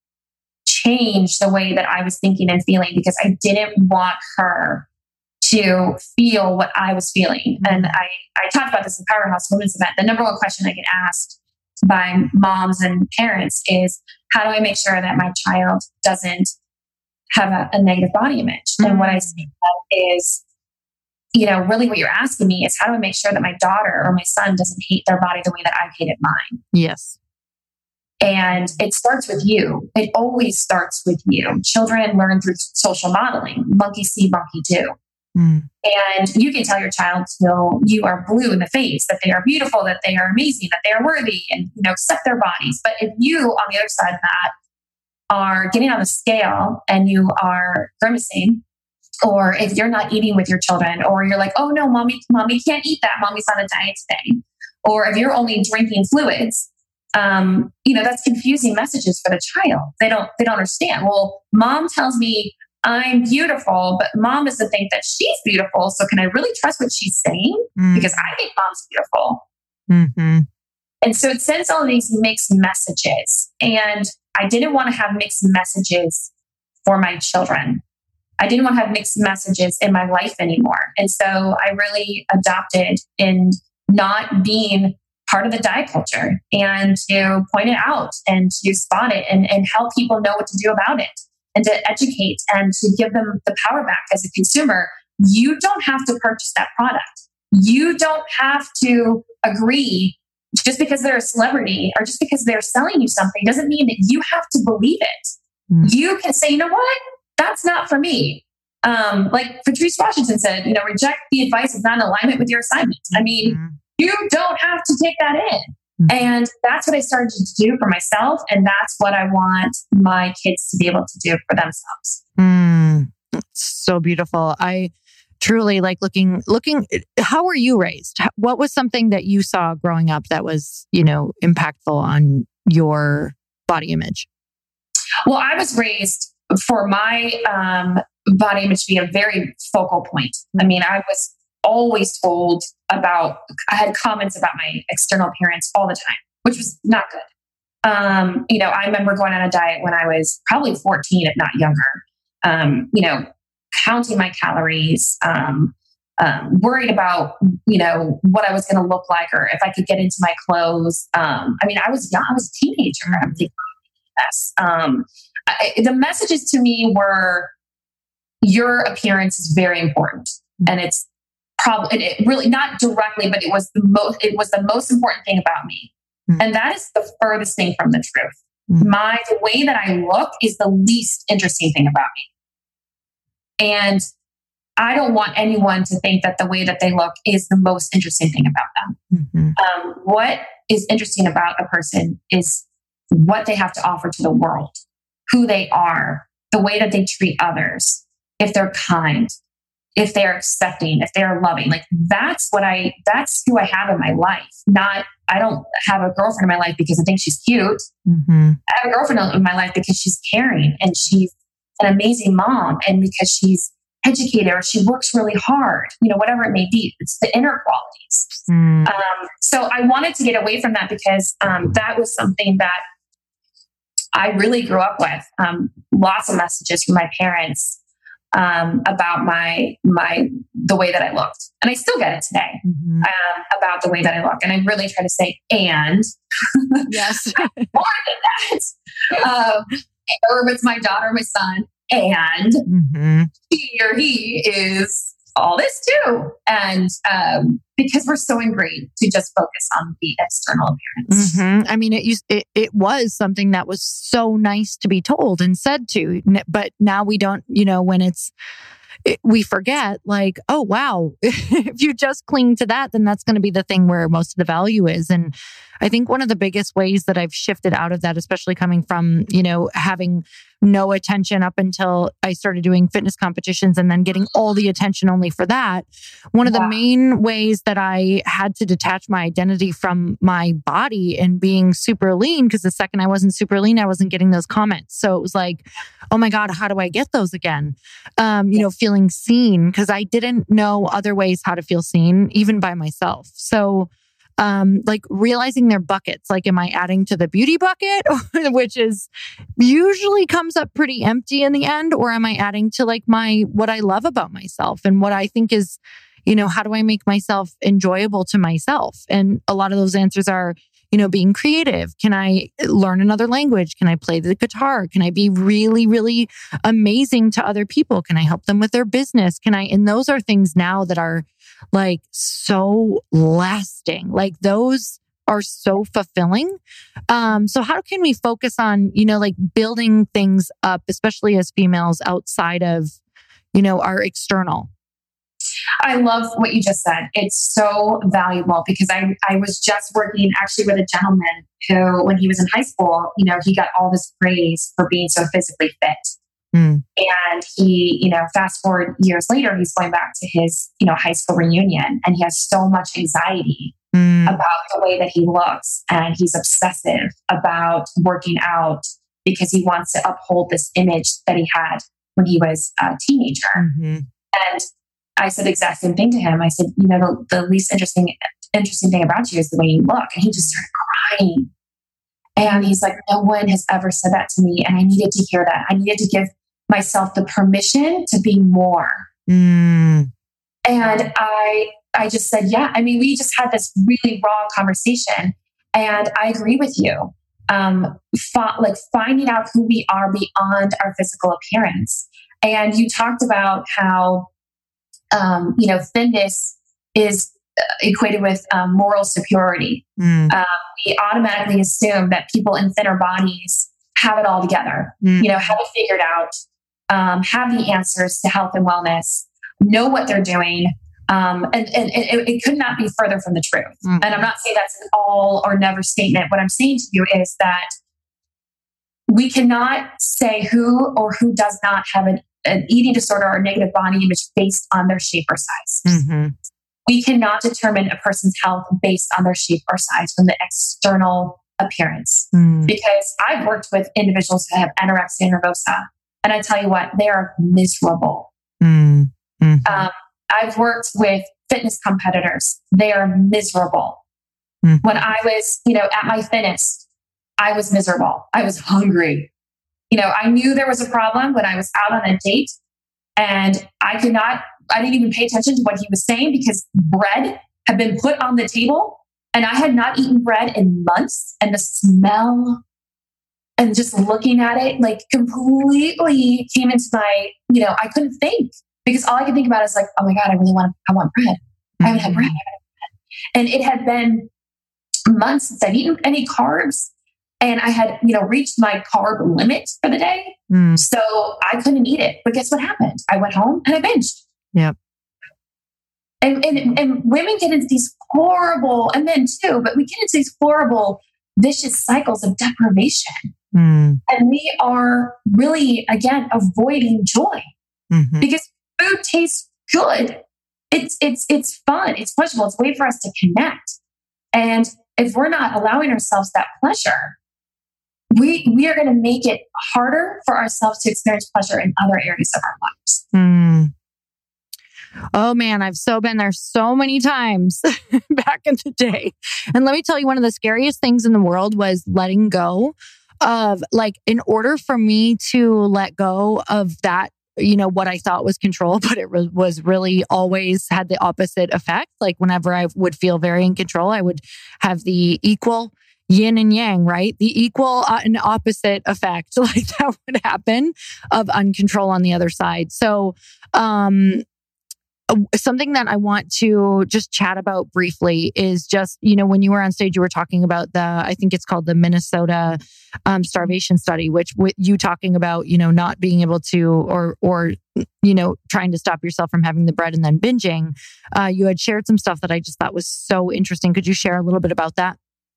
change the way that I was thinking and feeling because I didn't want her to feel what I was feeling. And I, I talked about this in Powerhouse Women's Event. The number one question I get asked by moms and parents is, how do I make sure that my child doesn't have a, a negative body image? Mm-hmm. And what I say is, you know, really what you're asking me is, how do I make sure that my daughter or my son doesn't hate their body the way that I've hated mine? Yes. And it starts with you. It always starts with you. Children learn through social modeling. Monkey see, monkey do. Mm. And you can tell your child till you are blue in the face that they are beautiful, that they are amazing, that they are worthy, and, you know, accept their bodies. But if you, on the other side of that, are getting on the scale and you are grimacing, or if you're not eating with your children, or you're like, oh no, mommy, mommy can't eat that. Mommy's on a diet today. Or if you're only drinking fluids, um, you know, that's confusing messages for the child. They don't, they don't understand. Well, mom tells me I'm beautiful, but mom doesn't think that she's beautiful. So can I really trust what she's saying? Mm. Because I think mom's beautiful. Mm-hmm. And so it sends all these mixed messages. And I didn't want to have mixed messages for my children. I didn't want to have mixed messages in my life anymore. And so I really adopted in not being part of the diet culture and to point it out and to spot it and, and help people know what to do about it and to educate and to give them the power back as a consumer. You don't have to purchase that product. You don't have to agree just because they're a celebrity or just because they're selling you something doesn't mean that you have to believe it. Mm-hmm. You can say, you know what? That's not for me. Um, like Patrice Washington said, you know, reject the advice of not in alignment with your assignment. I mean, mm-hmm. you don't have to take that in. Mm-hmm. And that's what I started to do for myself. And that's what I want my kids to be able to do for themselves. Mm, so beautiful. I truly like looking, looking, how were you raised? What was something that you saw growing up that was, you know, impactful on your body image? Well, I was raised for my um, body image to be a very focal point. I mean, I was always told about, I had comments about my external appearance all the time, which was not good. Um, you know, I remember going on a diet when I was probably fourteen, if not younger, um, you know, counting my calories, um, um, worried about, you know, what I was going to look like or if I could get into my clothes. Um, I mean, I was young, I was a teenager. I'm thinking, yes. Um, I, the messages to me were, your appearance is very important. And it's probably, it really not directly, but it was the most, it was the most important thing about me. Mm-hmm. And that is the furthest thing from the truth. Mm-hmm. My, the way that I look is the least interesting thing about me. And I don't want anyone to think that the way that they look is the most interesting thing about them. Mm-hmm. Um, what is interesting about a person is what they have to offer to the world, who they are, the way that they treat others, if they're kind, if they're accepting, if they're loving. Like that's what I, that's who I have in my life. Not, I don't have a girlfriend in my life because I think she's cute. Mm-hmm. I have a girlfriend in my life because she's caring and she's an amazing mom and because she's educated or she works really hard, you know, whatever it may be. It's the inner qualities. Mm. Um, so I wanted to get away from that because um, that was something that I really grew up with. Um, lots of messages from my parents um, about my my the way that I looked, and I still get it today mm-hmm. um, about the way that I look. And I really try to say, and yes, more than that, um, or if it's my daughter, or my son, and mm-hmm. she or he is all this too. And um, because we're so ingrained to just focus on the external appearance. Mm-hmm. I mean, it used it, it was something that was so nice to be told and said to, but now we don't, you know, when it's, it, we forget like, oh, wow, if you just cling to that, then that's going to be the thing where most of the value is. And I think one of the biggest ways that I've shifted out of that, especially coming from, you know, having no attention up until I started doing fitness competitions and then getting all the attention only for that. One of wow. the main ways that I had to detach my identity from my body and being super lean, because the second I wasn't super lean, I wasn't getting those comments. So it was like, oh my God, how do I get those again? Um, you know, feeling seen, because I didn't know other ways how to feel seen, even by myself. So Um, like realizing their buckets, like, am I adding to the beauty bucket, which is usually comes up pretty empty in the end, or am I adding to like my, what I love about myself and what I think is, you know, how do I make myself enjoyable to myself? And a lot of those answers are, you know, being creative. Can I learn another language? Can I play the guitar? Can I be really, really amazing to other people? Can I help them with their business? Can I, and those are things now that are like so lasting. Like those are so fulfilling. Um, so how can we focus on, you know, like building things up, especially as females outside of, you know, our external? I love what you just said. It's so valuable because I, I was just working actually with a gentleman who, when he was in high school, you know, he got all this praise for being so physically fit. Mm. And he, you know, fast forward years later, he's going back to his, you know, high school reunion and he has so much anxiety mm. about the way that he looks. And he's obsessive about working out because he wants to uphold this image that he had when he was a teenager. Mm-hmm. And I said the exact same thing to him. I said, you know, the, the least interesting interesting thing about you is the way you look. And he just started crying. And he's like, no one has ever said that to me. And I needed to hear that. I needed to give myself the permission to be more. Mm. And I I just said, yeah. I mean, we just had this really raw conversation. And I agree with you. Um, fi- like finding out who we are beyond our physical appearance. And you talked about how, um, you know, thinness is equated with um, moral superiority. Mm. Um, we automatically assume that people in thinner bodies have it all together, Mm. you know, have it figured out, um, have the answers to health and wellness, know what they're doing. Um, and, and, and it, it could not be further from the truth. Mm. And I'm not saying that's an all or never statement. What I'm saying to you is that we cannot say who or who does not have an, an eating disorder or negative body image based on their shape or size. Mm-hmm. We cannot determine a person's health based on their shape or size from the external appearance. Mm. Because I've worked with individuals who have anorexia nervosa, and I tell you what, they are miserable. Mm. Mm-hmm. Um, I've worked with fitness competitors. They are miserable. Mm-hmm. When I was, you know, at my thinnest, I was miserable. I was hungry. You know, I knew there was a problem when I was out on a date, and I could not, I didn't even pay attention to what he was saying because bread had been put on the table and I had not eaten bread in months, and the smell and just looking at it like completely came into my, you know, I couldn't think because all I could think about is like, oh my God, I really want, I want bread. I haven't had bread. I haven't had bread. And it had been months since I'd eaten any carbs. And I had, you know, reached my carb limit for the day. Mm. So I couldn't eat it. But guess what happened? I went home and I binged. Yep. And, and, and women get into these horrible, and men too, but we get into these horrible, vicious cycles of deprivation. Mm. And we are really, again, avoiding joy Mm-hmm. because food tastes good. It's, it's, it's fun. It's pleasurable. It's a way for us to connect. And if we're not allowing ourselves that pleasure, we we are going to make it harder for ourselves to experience pleasure in other areas of our lives. Mm. Oh man, I've so been there so many times back in the day. And let me tell you, one of the scariest things in the world was letting go of, like, in order for me to let go of that, you know, what I thought was control, but it was, was really always had the opposite effect. Like whenever I would feel very in control, I would have the equal yin and yang, right? The equal uh, and opposite effect, like that would happen of uncontrol on the other side. So, um, something that I want to just chat about briefly is just, you know, when you were on stage, you were talking about the, I think it's called the Minnesota um, starvation study, which with you talking about, you know, not being able to, or, or, you know, trying to stop yourself from having the bread and then binging. Uh, you had shared some stuff that I just thought was so interesting. Could you share a little bit about that?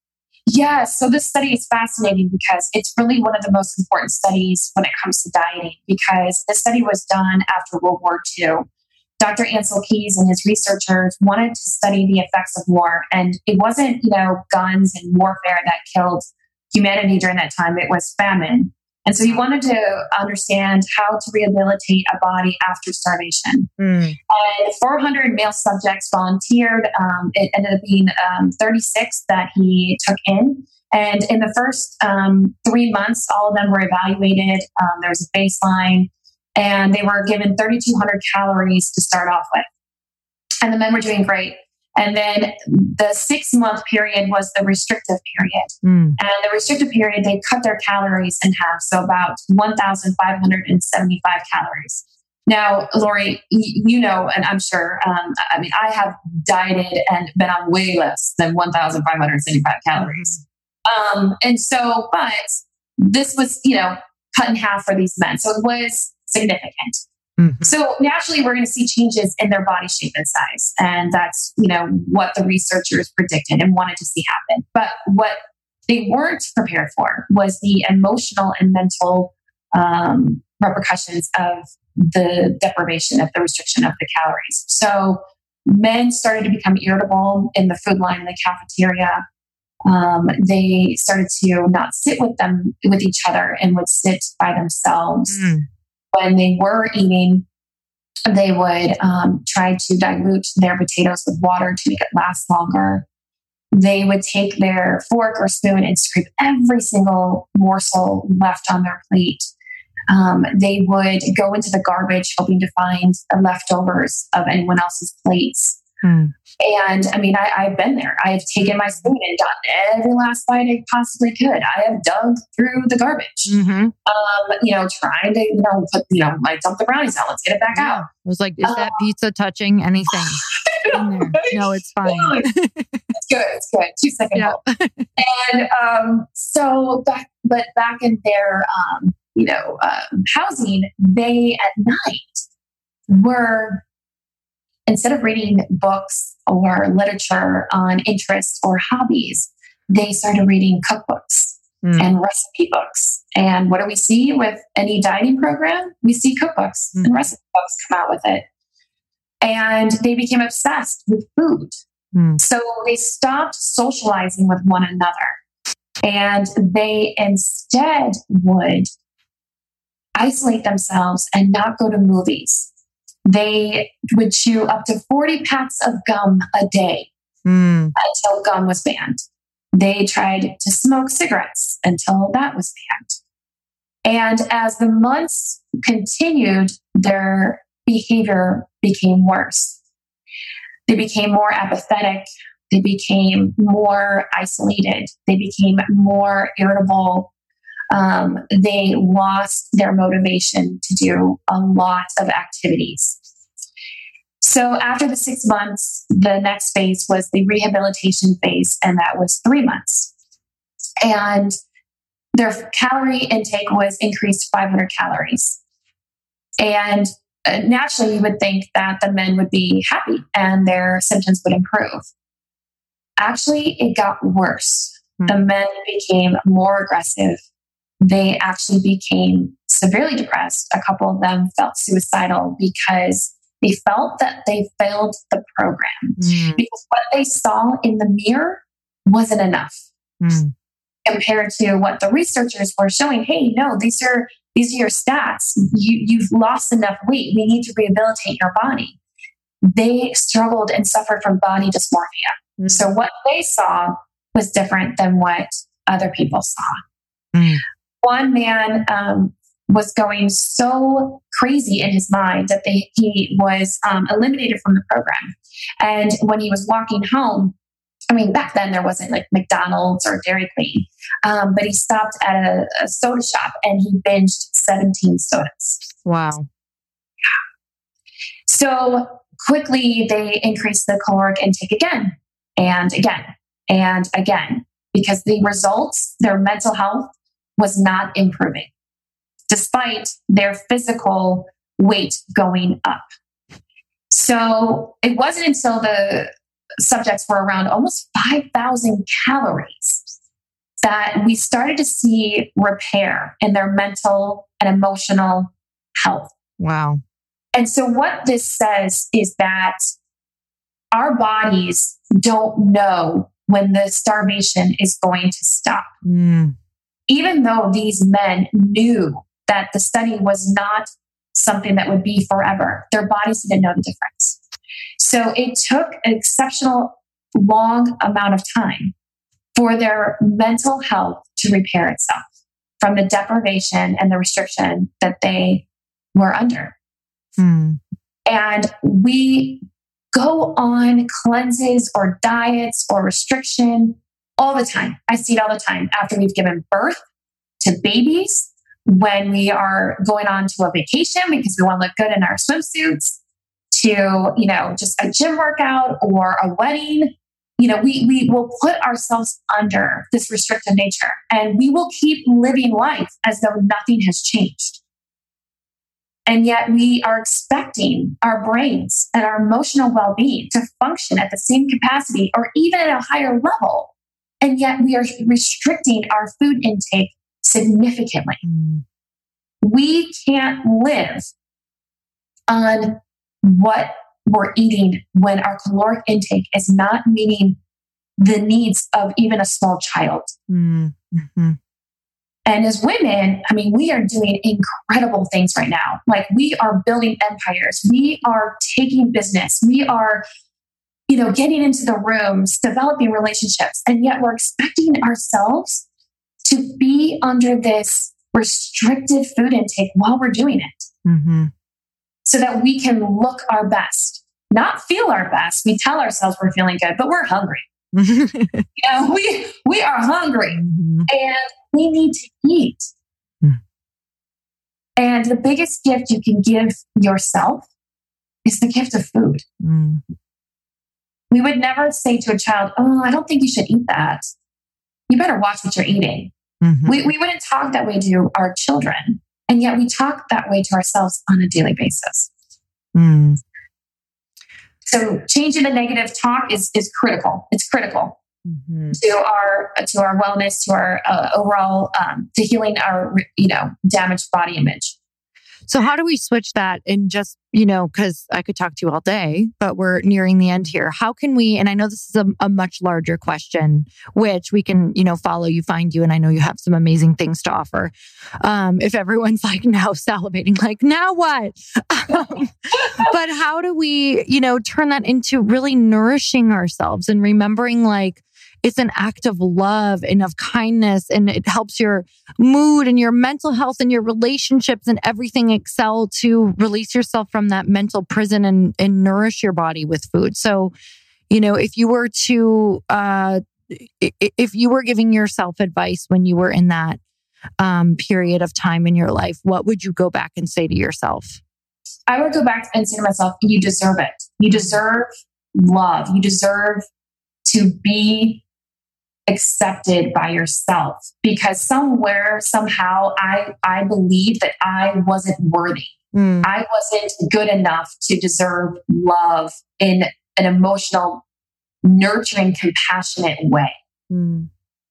Yeah, so this study is fascinating because it's really one of the most important studies when it comes to dieting, because this study was done after World War Two. Doctor Ancel Keys and his researchers wanted to study the effects of war. And it wasn't, you know, guns and warfare that killed humanity during that time. It was famine. And so he wanted to understand how to rehabilitate a body after starvation. Mm. And four hundred male subjects volunteered. Um, it ended up being um, thirty-six that he took in. And in the first um, three months, all of them were evaluated. Um, there was a baseline. And they were given thirty-two hundred calories to start off with. And the men were doing great. And then the six month period was the restrictive period. Mm. And the restrictive period, they cut their calories in half. So about one thousand five hundred seventy-five calories. Now, Lori, you know, and I'm sure, um, I mean, I have dieted and been on way less than one thousand five hundred seventy-five calories. Um, and so, but this was, you know, cut in half for these men. So it was significant. Mm-hmm. So naturally, we're going to see changes in their body shape and size. And that's, you know, what the researchers predicted and wanted to see happen. But what they weren't prepared for was the emotional and mental um, repercussions of the deprivation, of the restriction of the calories. So men started to become irritable in the food line in the cafeteria. Um, they started to not sit with them, with each other, and would sit by themselves. Mm. when they were eating, they would um, try to dilute their potatoes with water to make it last longer. They would take their fork or spoon and scrape every single morsel left on their plate. Um, they would go into the garbage hoping to find the leftovers of anyone else's plates. Hmm. And I mean, I, I've been there. I have taken my spoon and done every last bite I possibly could. I have dug through the garbage, mm-hmm. um, you know, trying to, you know, put, you know, like dump the brownies out. Let's get it back yeah. out. I was like, is uh, that pizza touching anything in there? No, it's fine. It's good. It's good. Two seconds. Yep. And um, so back, but back in their, um, you know, um, housing, they at night were, instead of reading books or literature on interests or hobbies, they started reading cookbooks mm. and recipe books. And what do we see with any dieting program? We see cookbooks mm. and recipe books come out with it. And they became obsessed with food. Mm. So they stopped socializing with one another. And they instead would isolate themselves and not go to movies. They would chew up to forty packs of gum a day mm. until gum was banned. They tried to smoke cigarettes until that was banned. And as the months continued, their behavior became worse. They became more apathetic. They became more isolated. They became more irritable. Um, they lost their motivation to do a lot of activities. So after the six months, the next phase was the rehabilitation phase, and that was three months. And their calorie intake was increased five hundred calories. And naturally, you would think that the men would be happy and their symptoms would improve. Actually, it got worse. Mm-hmm. The men became more aggressive. They actually became severely depressed. A couple of them felt suicidal because they felt that they failed the program. Mm. Because what they saw in the mirror wasn't enough mm. compared to what the researchers were showing. Hey, no, these are these are your stats. You, you've lost enough weight. We need to rehabilitate your body. They struggled and suffered from body dysmorphia. Mm. So what they saw was different than what other people saw. Mm. One man um, was going so crazy in his mind that they, he was um, eliminated from the program. And when he was walking home, I mean, back then there wasn't like McDonald's or Dairy Queen, um, but he stopped at a, a soda shop and he binged seventeen sodas. Wow. So quickly they increased the caloric intake again and again and again, because the results, their mental health was not improving, despite their physical weight going up. So it wasn't until the subjects were around almost five thousand calories that we started to see repair in their mental and emotional health. Wow. And so what this says is that our bodies don't know when the starvation is going to stop. Mm. Even though these men knew that the study was not something that would be forever, their bodies didn't know the difference. So it took an exceptional long amount of time for their mental health to repair itself from the deprivation and the restriction that they were under. Hmm. And we go on cleanses or diets or restriction all the time. I see it all the time after we've given birth to babies, when we are going on to a vacation because we want to look good in our swimsuits, to, you know, just a gym workout or a wedding. You know, we, we will put ourselves under this restrictive nature and we will keep living life as though nothing has changed. And yet we are expecting our brains and our emotional well-being to function at the same capacity or even at a higher level. And yet we are restricting our food intake significantly. Mm. We can't live on what we're eating when our caloric intake is not meeting the needs of even a small child. Mm-hmm. And as women, I mean, we are doing incredible things right now. Like we are building empires. We are taking business. We are, you know, getting into the rooms, developing relationships. And yet we're expecting ourselves to be under this restricted food intake while we're doing it. Mm-hmm. So that we can look our best, not feel our best. We tell ourselves we're feeling good, but we're hungry. you know, we, we are hungry mm-hmm. and we need to eat. Mm. And the biggest gift you can give yourself is the gift of food. Mm. We would never say to a child, oh, I don't think you should eat that. You better watch what you're eating. Mm-hmm. We, we wouldn't talk that way to our children. And yet we talk that way to ourselves on a daily basis. Mm. So changing the negative talk is, is critical. It's critical mm-hmm. to our to our wellness, to our uh, overall, um, to healing our, you know, damaged body image. So how do we switch that and just, you know, because I could talk to you all day, but we're nearing the end here. How can we, and I know this is a, a much larger question, which we can, you know, follow you, find you, and I know you have some amazing things to offer. Um, if everyone's like now salivating, like, now what? Um, but how do we, you know, turn that into really nourishing ourselves and remembering like, it's an act of love and of kindness, and it helps your mood and your mental health and your relationships and everything excel to release yourself from that mental prison and, and nourish your body with food. So, you know, if you were to, uh, if you were giving yourself advice when you were in that um, period of time in your life, what would you go back and say to yourself? I would go back and say to myself, you deserve it. You deserve love. You deserve to be accepted by yourself, because somewhere, somehow, I, I believe that I wasn't worthy. Mm. I wasn't good enough to deserve love in an emotional, nurturing, compassionate way. Mm.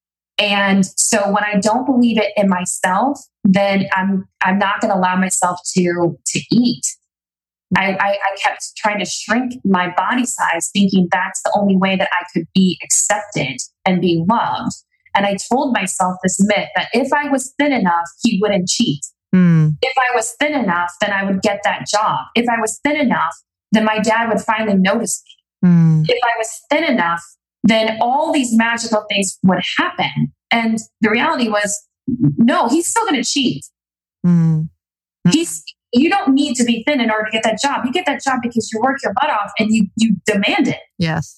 And so when I don't believe it in myself, then I'm, I'm not going to allow myself to, to eat. I, I, I kept trying to shrink my body size, thinking that's the only way that I could be accepted and be loved. And I told myself this myth that if I was thin enough, he wouldn't cheat. Mm. If I was thin enough, then I would get that job. If I was thin enough, then my dad would finally notice me. Mm. If I was thin enough, then all these magical things would happen. And the reality was, no, he's still going to cheat. Mm. He's You don't need to be thin in order to get that job. You get that job because you work your butt off and you you demand it. Yes.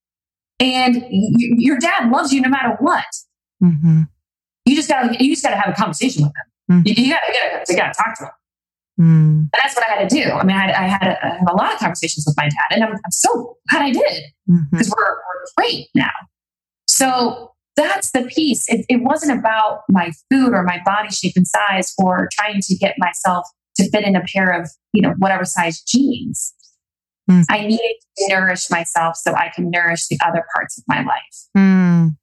And you, your dad loves you no matter what. Mm-hmm. You just gotta you just gotta have a conversation with him. Mm-hmm. You, you gotta you gotta you gotta talk to him. Mm. And that's what I had to do. I mean, I had, I had a, I have a lot of conversations with my dad, and I'm, I'm so glad I did, because mm-hmm. we're we're great now. So that's the piece. It, it wasn't about my food or my body shape and size, or trying to get myself to fit in a pair of, you know, whatever size jeans. Mm. I needed to nourish myself so I can nourish the other parts of my life. Mm.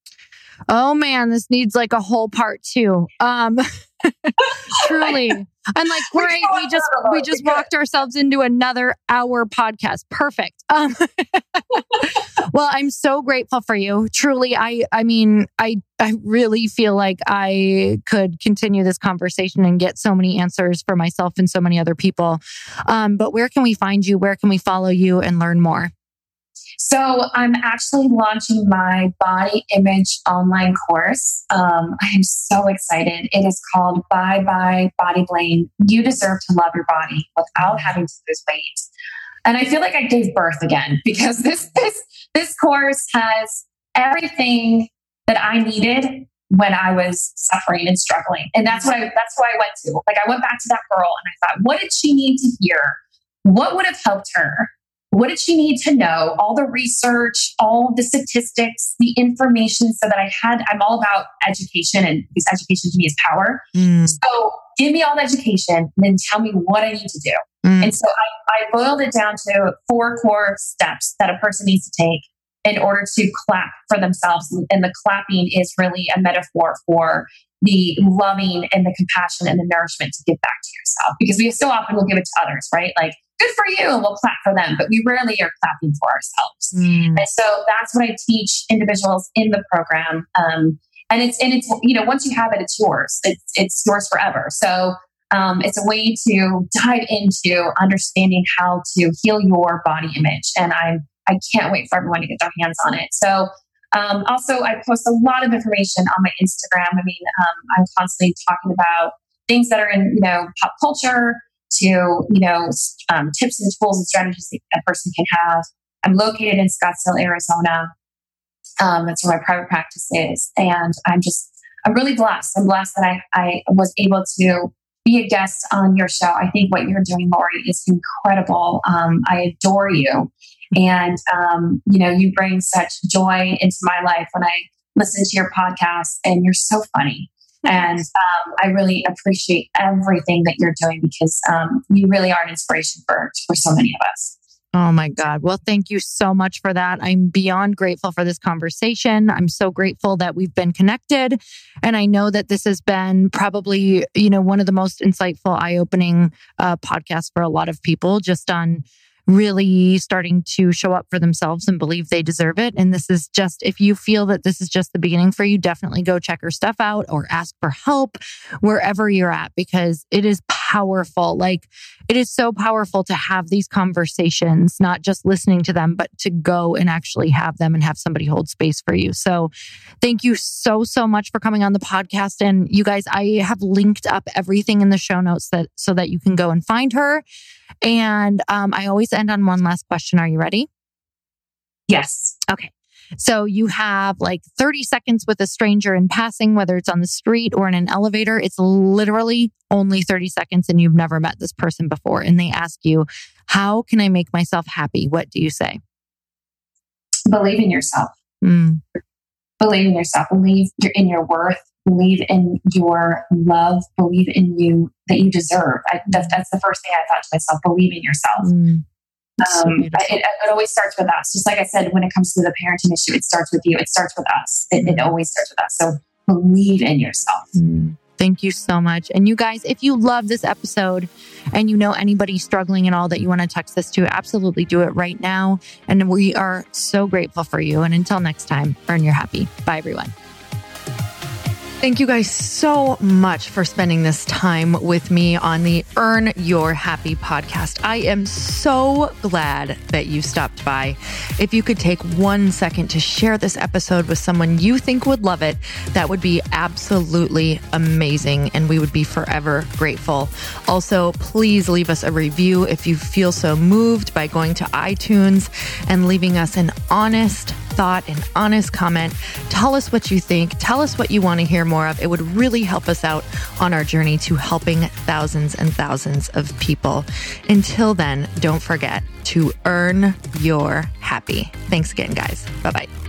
Oh man, this needs like a whole part two. Um, truly. And like, great, we just we just walked ourselves into another hour podcast. Perfect. Um, well, I'm so grateful for you. Truly, I I mean, I I really feel like I could continue this conversation and get so many answers for myself and so many other people. Um, but where can we find you? Where can we follow you and learn more? So I'm actually launching my body image online course. Um, I am so excited. It is called Bye Bye Body Blame. You deserve to love your body without having to lose weight. And I feel like I gave birth again, because this this this course has everything that I needed when I was suffering and struggling. And that's what I that's what I went to. Like, I went back to that girl and I thought, what did she need to hear? What would have helped her? What did she need to know? All the research, all the statistics, the information, so that I had, I'm all about education, and because education to me is power. Mm. So give me all the education and then tell me what I need to do. Mm. And so I, I boiled it down to four core steps that a person needs to take in order to clap for themselves. And the clapping is really a metaphor for the loving and the compassion and the nourishment to give back to yourself. Because we so often will give it to others, right? Like, good for you, and we'll clap for them, but we rarely are clapping for ourselves. Mm. And so that's what I teach individuals in the program. Um, and it's, and it's, you know, once you have it, it's yours. It's, it's yours forever. So um, it's a way to dive into understanding how to heal your body image. And I, I can't wait for everyone to get their hands on it. So um, also I post a lot of information on my Instagram. I mean, um, I'm constantly talking about things that are in, you know, pop culture to, you know, um, tips and tools and strategies that a person can have. I'm located in Scottsdale, Arizona. Um, that's where my private practice is. And I'm just, I'm really blessed. I'm blessed that I, I was able to be a guest on your show. I think what you're doing, Lori, is incredible. Um, I adore you. And, um, you know, you bring such joy into my life when I listen to your podcast, and you're so funny. And um, I really appreciate everything that you're doing, because um, you really are an inspiration for, for so many of us. Oh my God. Well, thank you so much for that. I'm beyond grateful for this conversation. I'm so grateful that we've been connected. And I know that this has been probably, you know, one of the most insightful, eye-opening uh, podcasts for a lot of people, just on really starting to show up for themselves and believe they deserve it. And this is just, if you feel that this is just the beginning for you, definitely go check her stuff out or ask for help wherever you're at, because it is powerful. Like, it is so powerful to have these conversations, not just listening to them, but to go and actually have them and have somebody hold space for you. So thank you so, so much for coming on the podcast. And you guys, I have linked up everything in the show notes that so that you can go and find her. And um, I always end on one last question. Are you ready? Yes. Okay. So you have like thirty seconds with a stranger in passing, whether it's on the street or in an elevator. It's literally only thirty seconds and you've never met this person before. And they ask you, how can I make myself happy? What do you say? Believe in yourself. Mm. Believe in yourself. Believe in your worth. Believe in your love. Believe in you, that you deserve. I, that, that's the first thing I thought to myself. Believe in yourself. Mm. So um, it, it always starts with us. Just like I said, when it comes to the parenting issue, it starts with you. It starts with us. It, it always starts with us. So believe in yourself. Mm. Thank you so much. And you guys, if you love this episode and you know anybody struggling at all that you want to text this to, absolutely do it right now. And we are so grateful for you. And until next time, earn your happy. Bye, everyone. Thank you guys so much for spending this time with me on the Earn Your Happy podcast. I am so glad that you stopped by. If you could take one second to share this episode with someone you think would love it, that would be absolutely amazing, and we would be forever grateful. Also, please leave us a review if you feel so moved by going to iTunes and leaving us an honest thought, an honest comment. Tell us what you think. Tell us what you want to hear more of. It would really help us out on our journey to helping thousands and thousands of people. Until then, don't forget to earn your happy. Thanks again, guys. Bye-bye.